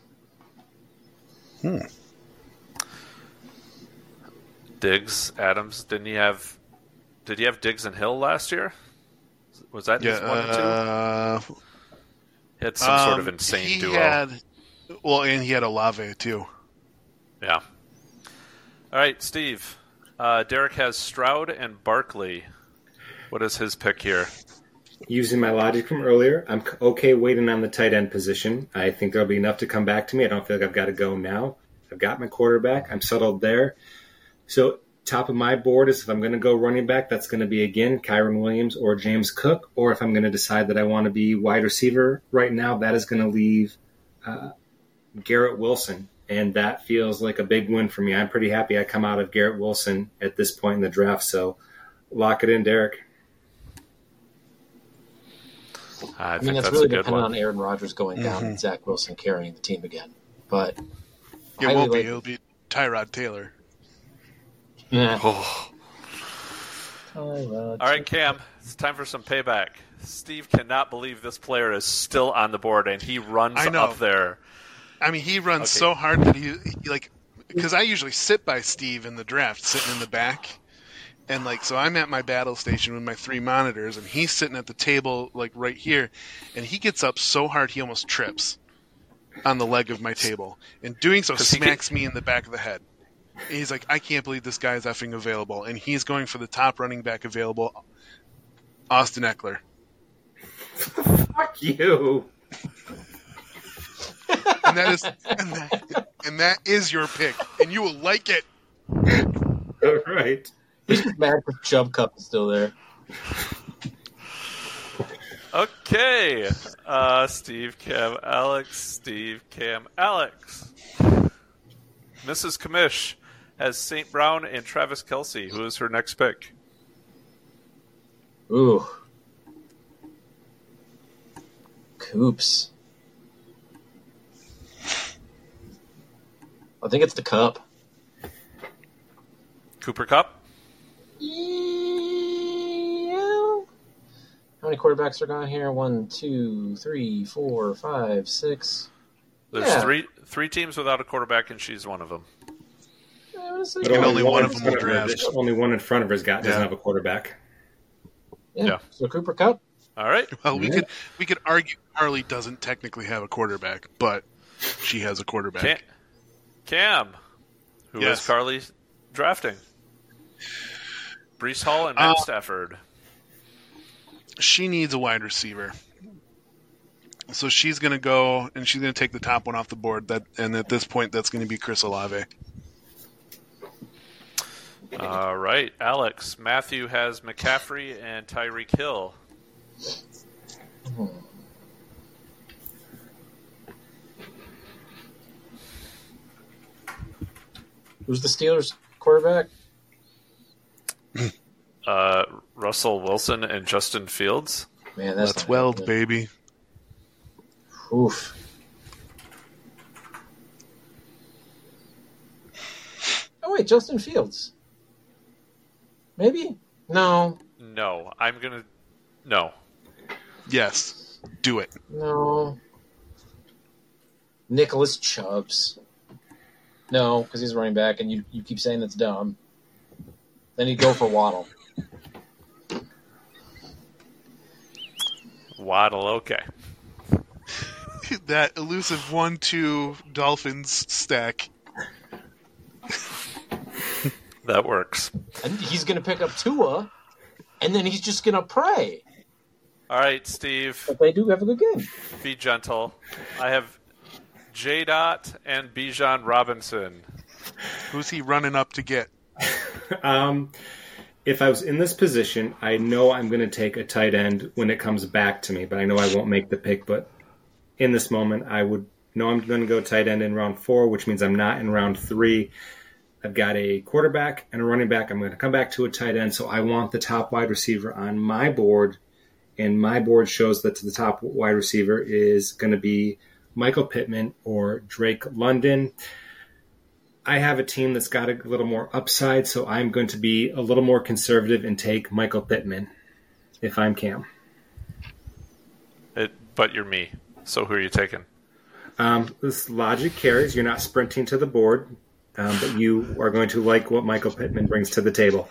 Diggs, Adams. Did he have Diggs and Hill last year? Was that his 1 and 2? He had some sort of insane duo. And he had Olave too. Yeah. All right, Steve. Derek has Stroud and Barkley. What is his pick here? Using my logic from earlier, I'm okay waiting on the tight end position. I think there'll be enough to come back to me. I don't feel like I've got to go now. I've got my quarterback. I'm settled there. So top of my board is if I'm going to go running back, that's going to be, again, Kyron Williams or James Cook. Or if I'm going to decide that I want to be wide receiver right now, that is going to leave Garrett Wilson. And that feels like a big win for me. I'm pretty happy I come out of Garrett Wilson at this point in the draft. So lock it in, Derek. I mean, that's really dependent on Aaron Rodgers going down and Zach Wilson carrying the team again. But it won't be. It'll be Tyrod Taylor. Yeah. Oh. All right, Cam, it's time for some payback. Steve cannot believe this player is still on the board, and he runs up there. I mean, he runs so hard that he like, because I usually sit by Steve in the draft, sitting in the back. And, like, so I'm at my battle station with my 3 monitors, and he's sitting at the table, like, right here. And he gets up so hard he almost trips on the leg of my table. And doing so smacks me in the back of the head. And he's like, I can't believe this guy is effing available. And he's going for the top running back available, Austin Eckler. Fuck you. And that is your pick. And you will like it. All right. He's mad for Chubb Cup is still there. Okay. Steve, Cam, Alex. Steve, Cam, Alex. Mrs. Kamish has St. Brown and Travis Kelce. Who is her next pick? Ooh. Coops. I think it's the Cup. Cooper Kupp? Yeah. How many quarterbacks are gone here? 1, 2, 3, 4, 5, 6. There's three teams without a quarterback, and she's one of them. But only one of them will draft. Only one in front of her's doesn't have a quarterback. Yeah. So Cooper Kupp. All right. Well, we could argue Carly doesn't technically have a quarterback, but she has a quarterback. Cam, who is Carly drafting? Breece Hall and Matt Stafford. She needs a wide receiver. So she's going to go, and she's going to take the top one off the board. And at this point, that's going to be Chris Olave. All right, Alex. Matthew has McCaffrey and Tyreek Hill. Who's the Steelers quarterback? Russell Wilson and Justin Fields. Man, that's Weld, baby. Oof. Oh wait, Justin Fields. Maybe? No. No, I'm gonna. No. Yes, do it. No. Nicholas Chubbs. No, because he's running back, and you keep saying that's dumb. Then he'd go for Waddle. Waddle, okay. That elusive 1-2 Dolphins stack. That works. And he's going to pick up Tua, and then he's just going to pray. All right, Steve. But they do have a good game. Be gentle. I have J-Dot and Bijan Robinson. Who's he running up to get? If I was in this position, I know I'm going to take a tight end when it comes back to me, but I know I won't make the pick. But in this moment, I would know I'm going to go tight end in round 4, which means I'm not in round 3. I've got a quarterback and a running back. I'm going to come back to a tight end, so I want the top wide receiver on my board, and my board shows that the top wide receiver is going to be Michael Pittman or Drake London. I have a team that's got a little more upside, so I'm going to be a little more conservative and take Michael Pittman if I'm Cam. But you're me, so who are you taking? This logic carries. You're not sprinting to the board, but you are going to like what Michael Pittman brings to the table.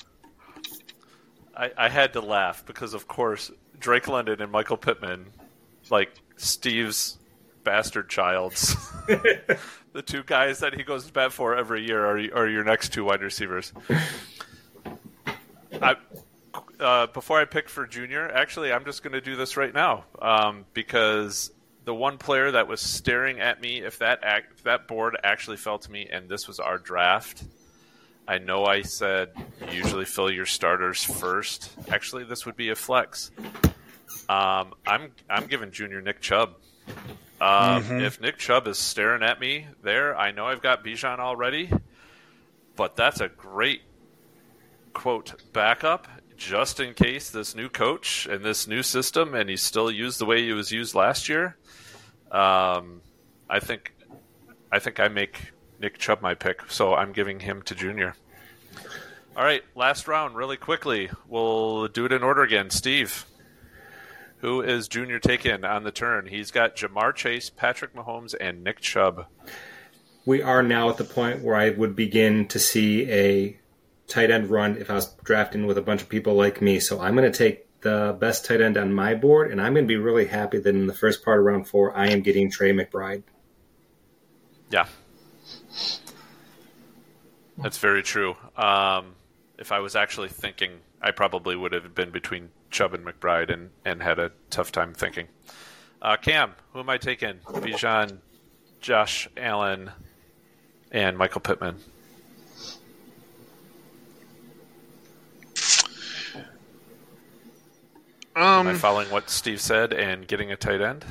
I had to laugh because, of course, Drake London and Michael Pittman, like Steve's bastard childs. The two guys that he goes to bat for every year are your next two wide receivers. before I pick for Junior, actually, I'm just going to do this right now because the one player that was staring at me, if that board actually fell to me and this was our draft, I know I said you usually fill your starters first. Actually, this would be a flex. I'm giving Junior Nick Chubb. If Nick Chubb is staring at me there, I know I've got Bijan already, but that's a great, quote, backup just in case this new coach and this new system, and he's still used the way he was used last year. I think I make Nick Chubb my pick, so I'm giving him to Junior. All right, last round, really quickly. We'll do it in order again. Steve, who is Junior taking on the turn? He's got Jamar Chase, Patrick Mahomes, and Nick Chubb. We are now at the point where I would begin to see a tight end run if I was drafting with a bunch of people like me. So I'm going to take the best tight end on my board, and I'm going to be really happy that in the first part of round 4, I am getting Trey McBride. Yeah. That's very true. If I was actually thinking, I probably would have been between Chubb and McBride and had a tough time thinking. Cam, who am I taking? Bijan, Josh Allen, and Michael Pittman. Am I following what Steve said and getting a tight end?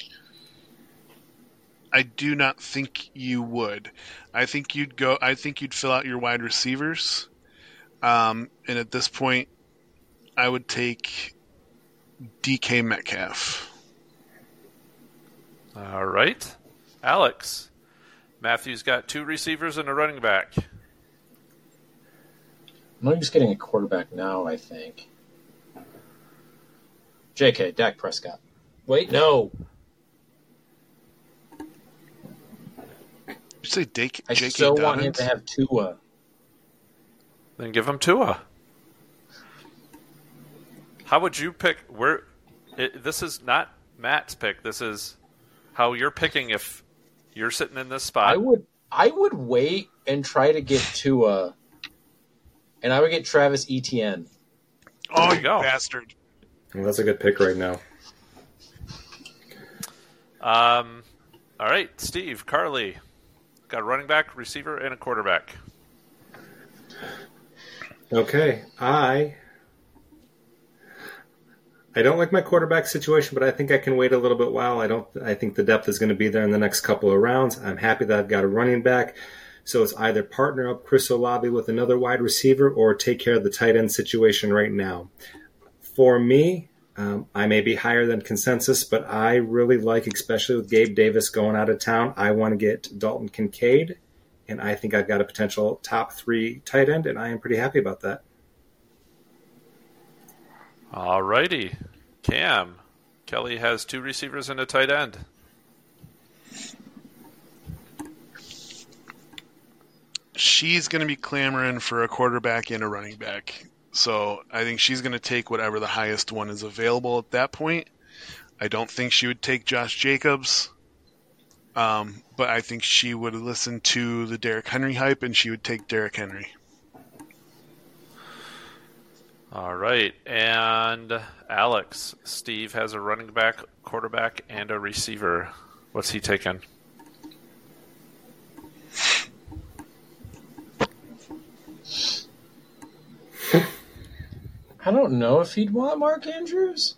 I do not think you would. I think you'd fill out your wide receivers. And at this point, I would take DK Metcalf. All right. Alex. Matthew's got 2 receivers and a running back. I'm just getting a quarterback now, I think. JK, Dak Prescott. Wait, no. You say J.K. I still want him to have Tua. Then give him Tua. How would you pick? This is not Matt's pick. This is how you're picking if you're sitting in this spot. I would wait and try to get Tua, and I would get Travis Etienne. Oh, you bastard. Well, that's a good pick right now. All right, Steve, Carly. Got a running back, receiver, and a quarterback. Okay. I don't like my quarterback situation, but I think I can wait a little bit while. I think the depth is going to be there in the next couple of rounds. I'm happy that I've got a running back. So it's either partner up Chris Olave with another wide receiver or take care of the tight end situation right now. For me, I may be higher than consensus, but I really like, especially with Gabe Davis going out of town, I want to get Dalton Kincaid, and I think I've got a potential top 3 tight end, and I am pretty happy about that. All righty. Cam. Kelly has 2 receivers and a tight end. She's going to be clamoring for a quarterback and a running back. So I think she's going to take whatever the highest one is available at that point. I don't think she would take Josh Jacobs, but I think she would listen to the Derrick Henry hype, and she would take Derrick Henry. All right. And Alex, Steve has a running back, quarterback, and a receiver. What's he taking? I don't know if he'd want Mark Andrews.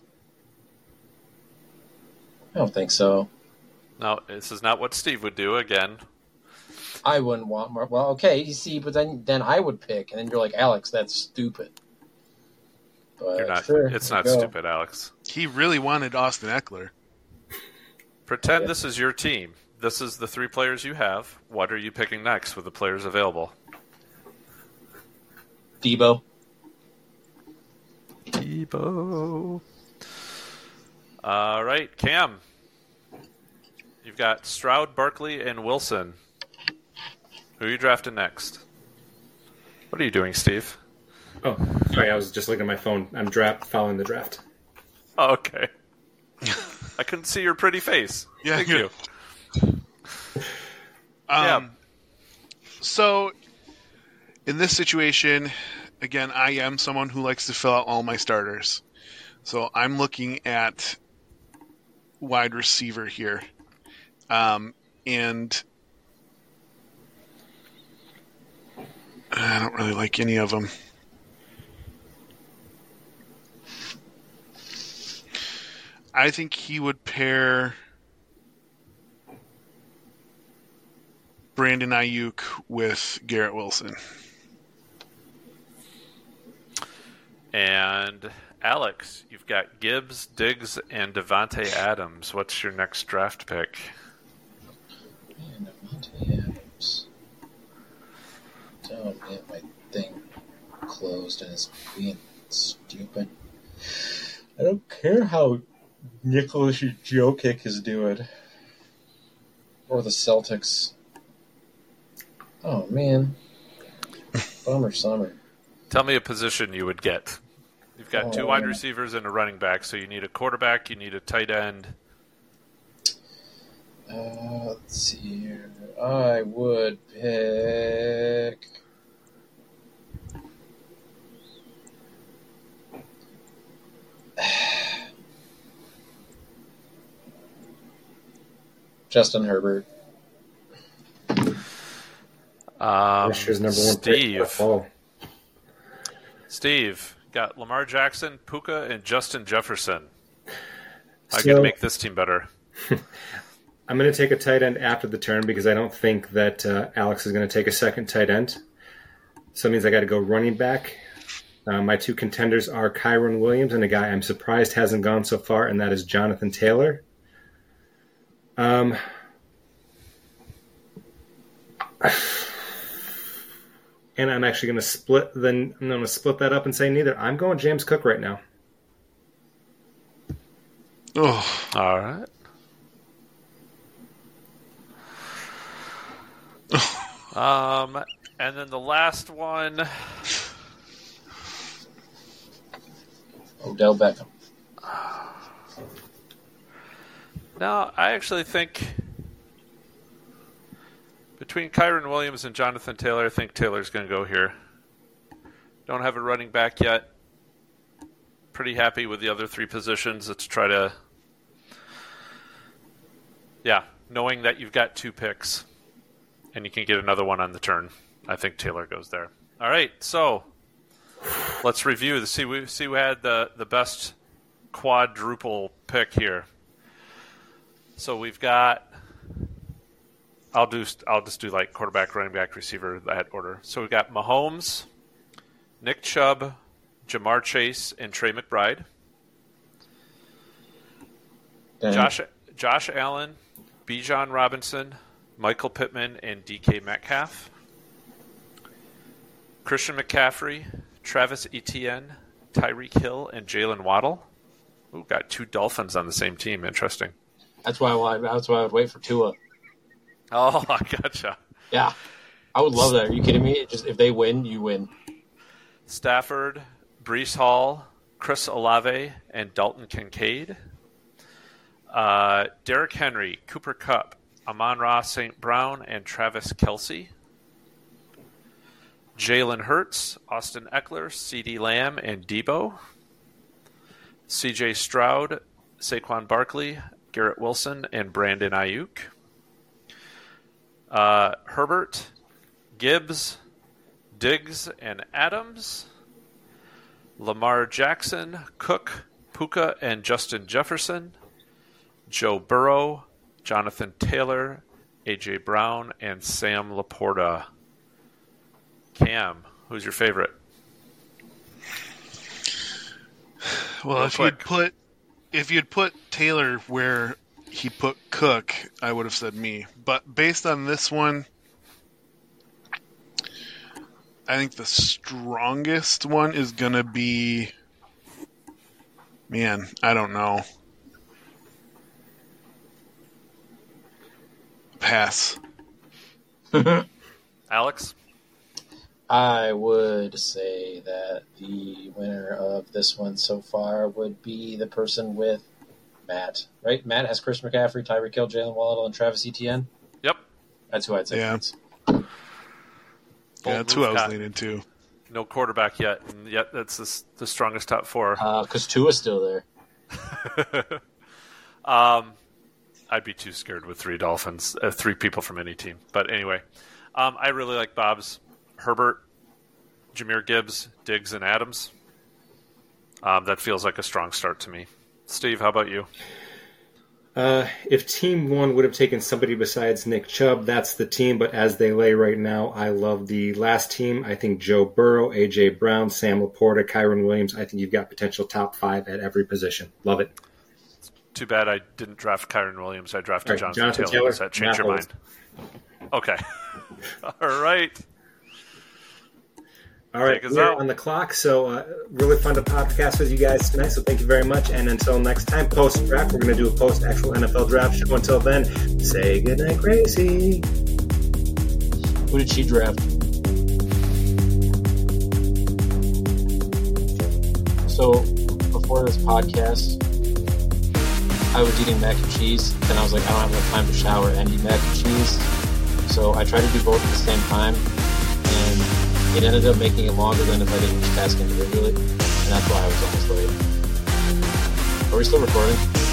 I don't think so. No, this is not what Steve would do again. I wouldn't want Mark. Well, okay, you see, but then I would pick, and then you're like, Alex, that's stupid. But You're not. sure, It's not go. stupid, Alex. He really wanted Austin Eckler. Pretend this is your team. This is the 3 players you have. What are you picking next with the players available? Debo. All right, Cam. You've got Stroud, Barkley, and Wilson. Who are you drafting next? What are you doing, Steve? Oh, sorry, I was just looking at my phone. I'm following the draft. Oh, okay. I couldn't see your pretty face. Yeah, Thank good. you. So, in this situation, again, I am someone who likes to fill out all my starters. So I'm looking at wide receiver here. And I don't really like any of them. I think he would pair Brandon Ayuk with Garrett Wilson. And Alex, you've got Gibbs, Diggs, and Devontae Adams. What's your next draft pick? Man, Devontae Adams. Don't get my thing closed and it's being stupid. I don't care how Nicholas Jokic is doing. Or the Celtics. Oh, man. Bummer summer. Tell me a position you would get. You've got two wide receivers and a running back, so you need a quarterback, you need a tight end. Let's see here. I would pick... Justin Herbert. Year's number one Steve. pick. Steve, got Lamar Jackson, Puka, and Justin Jefferson. I So- can make this team better. I'm going to take a tight end after the turn because I don't think that Alex is going to take a second tight end. So it means I got to go running back. My two contenders are Kyron Williams and a guy I'm surprised hasn't gone so far, and that is Jonathan Taylor. And I'm actually going to split. Then I'm going to split that up and say neither. I'm going James Cook right now. Oh, All right. And then the last one. Odell Beckham. No, I actually think between Kyron Williams and Jonathan Taylor, I think Taylor's going to go here. Don't have a running back yet. Pretty happy with the other three positions. Let's try to... Yeah, knowing that you've got two picks and you can get another one on the turn, I think Taylor goes there. All right, so let's review. See who had the best quadruple pick here. So we've got... I'll just do like quarterback, running back, receiver, that order. So we've got Mahomes, Nick Chubb, Jamar Chase, and Trey McBride. Dang. Josh Allen, Bijan Robinson, Michael Pittman, and DK Metcalf. Christian McCaffrey, Travis Etienne, Tyreek Hill, and Jalen Waddle. Ooh, got two Dolphins on the same team. Interesting. That's why I would wait for Tua. Oh, I gotcha. Yeah. I would love that. Are you kidding me? Just if they win, you win. Stafford, Breece Hall, Chris Olave, and Dalton Kincaid. Derrick Henry, Cooper Kupp, Amon-Ra St. Brown, and Travis Kelce. Jalen Hurts, Austin Eckler, CeeDee Lamb, and Debo. CJ Stroud, Saquon Barkley, Garrett Wilson, and Brandon Ayuk. Herbert, Gibbs, Diggs, and Adams. Lamar Jackson, Cook, Puka, and Justin Jefferson. Joe Burrow, Jonathan Taylor, A.J. Brown, and Sam Laporta. Cam, who's your favorite? well, Real if you'd put Taylor where he put Cook, I would have said me. But based on this one, I think the strongest one is going to be... Man, I don't know. Pass. Alex? I would say that the winner of this one so far would be the person with Matt. Right? Matt has Chris McCaffrey, Tyreek Hill, Jalen Waddle, and Travis Etienne. Yep. That's who I'd say. Yeah. wins. Yeah, that's who I was leaning to. no quarterback yet, and yet that's the strongest top four. Because Tua's still there. I'd be too scared with three Dolphins, 3 people from any team. But anyway, I really like Bob's. Herbert, Jahmyr Gibbs, Diggs, and Adams. That feels like a strong start to me. Steve, how about you? If Team 1 would have taken somebody besides Nick Chubb, that's the team. But as they lay right now, I love the last team. I think Joe Burrow, A.J. Brown, Sam Laporta, Kyron Williams. I think you've got potential top 5 at every position. Love it. Too bad I didn't draft Kyron Williams. I drafted Right, Jonathan Taylor. Does that change your mind? Okay. All right. All right, we're on the clock, so really fun to podcast with you guys tonight, so thank you very much. And until next time, post-draft, we're going to do a post-actual NFL draft show. Until then, say goodnight, Gracie. Who did she draft? So, before this podcast, I was eating mac and cheese, and I was like, I don't have enough time to shower and eat mac and cheese. So I tried to do both at the same time, and it ended up making it longer than if I did each task individually, and that's why I was almost late. Are we still recording?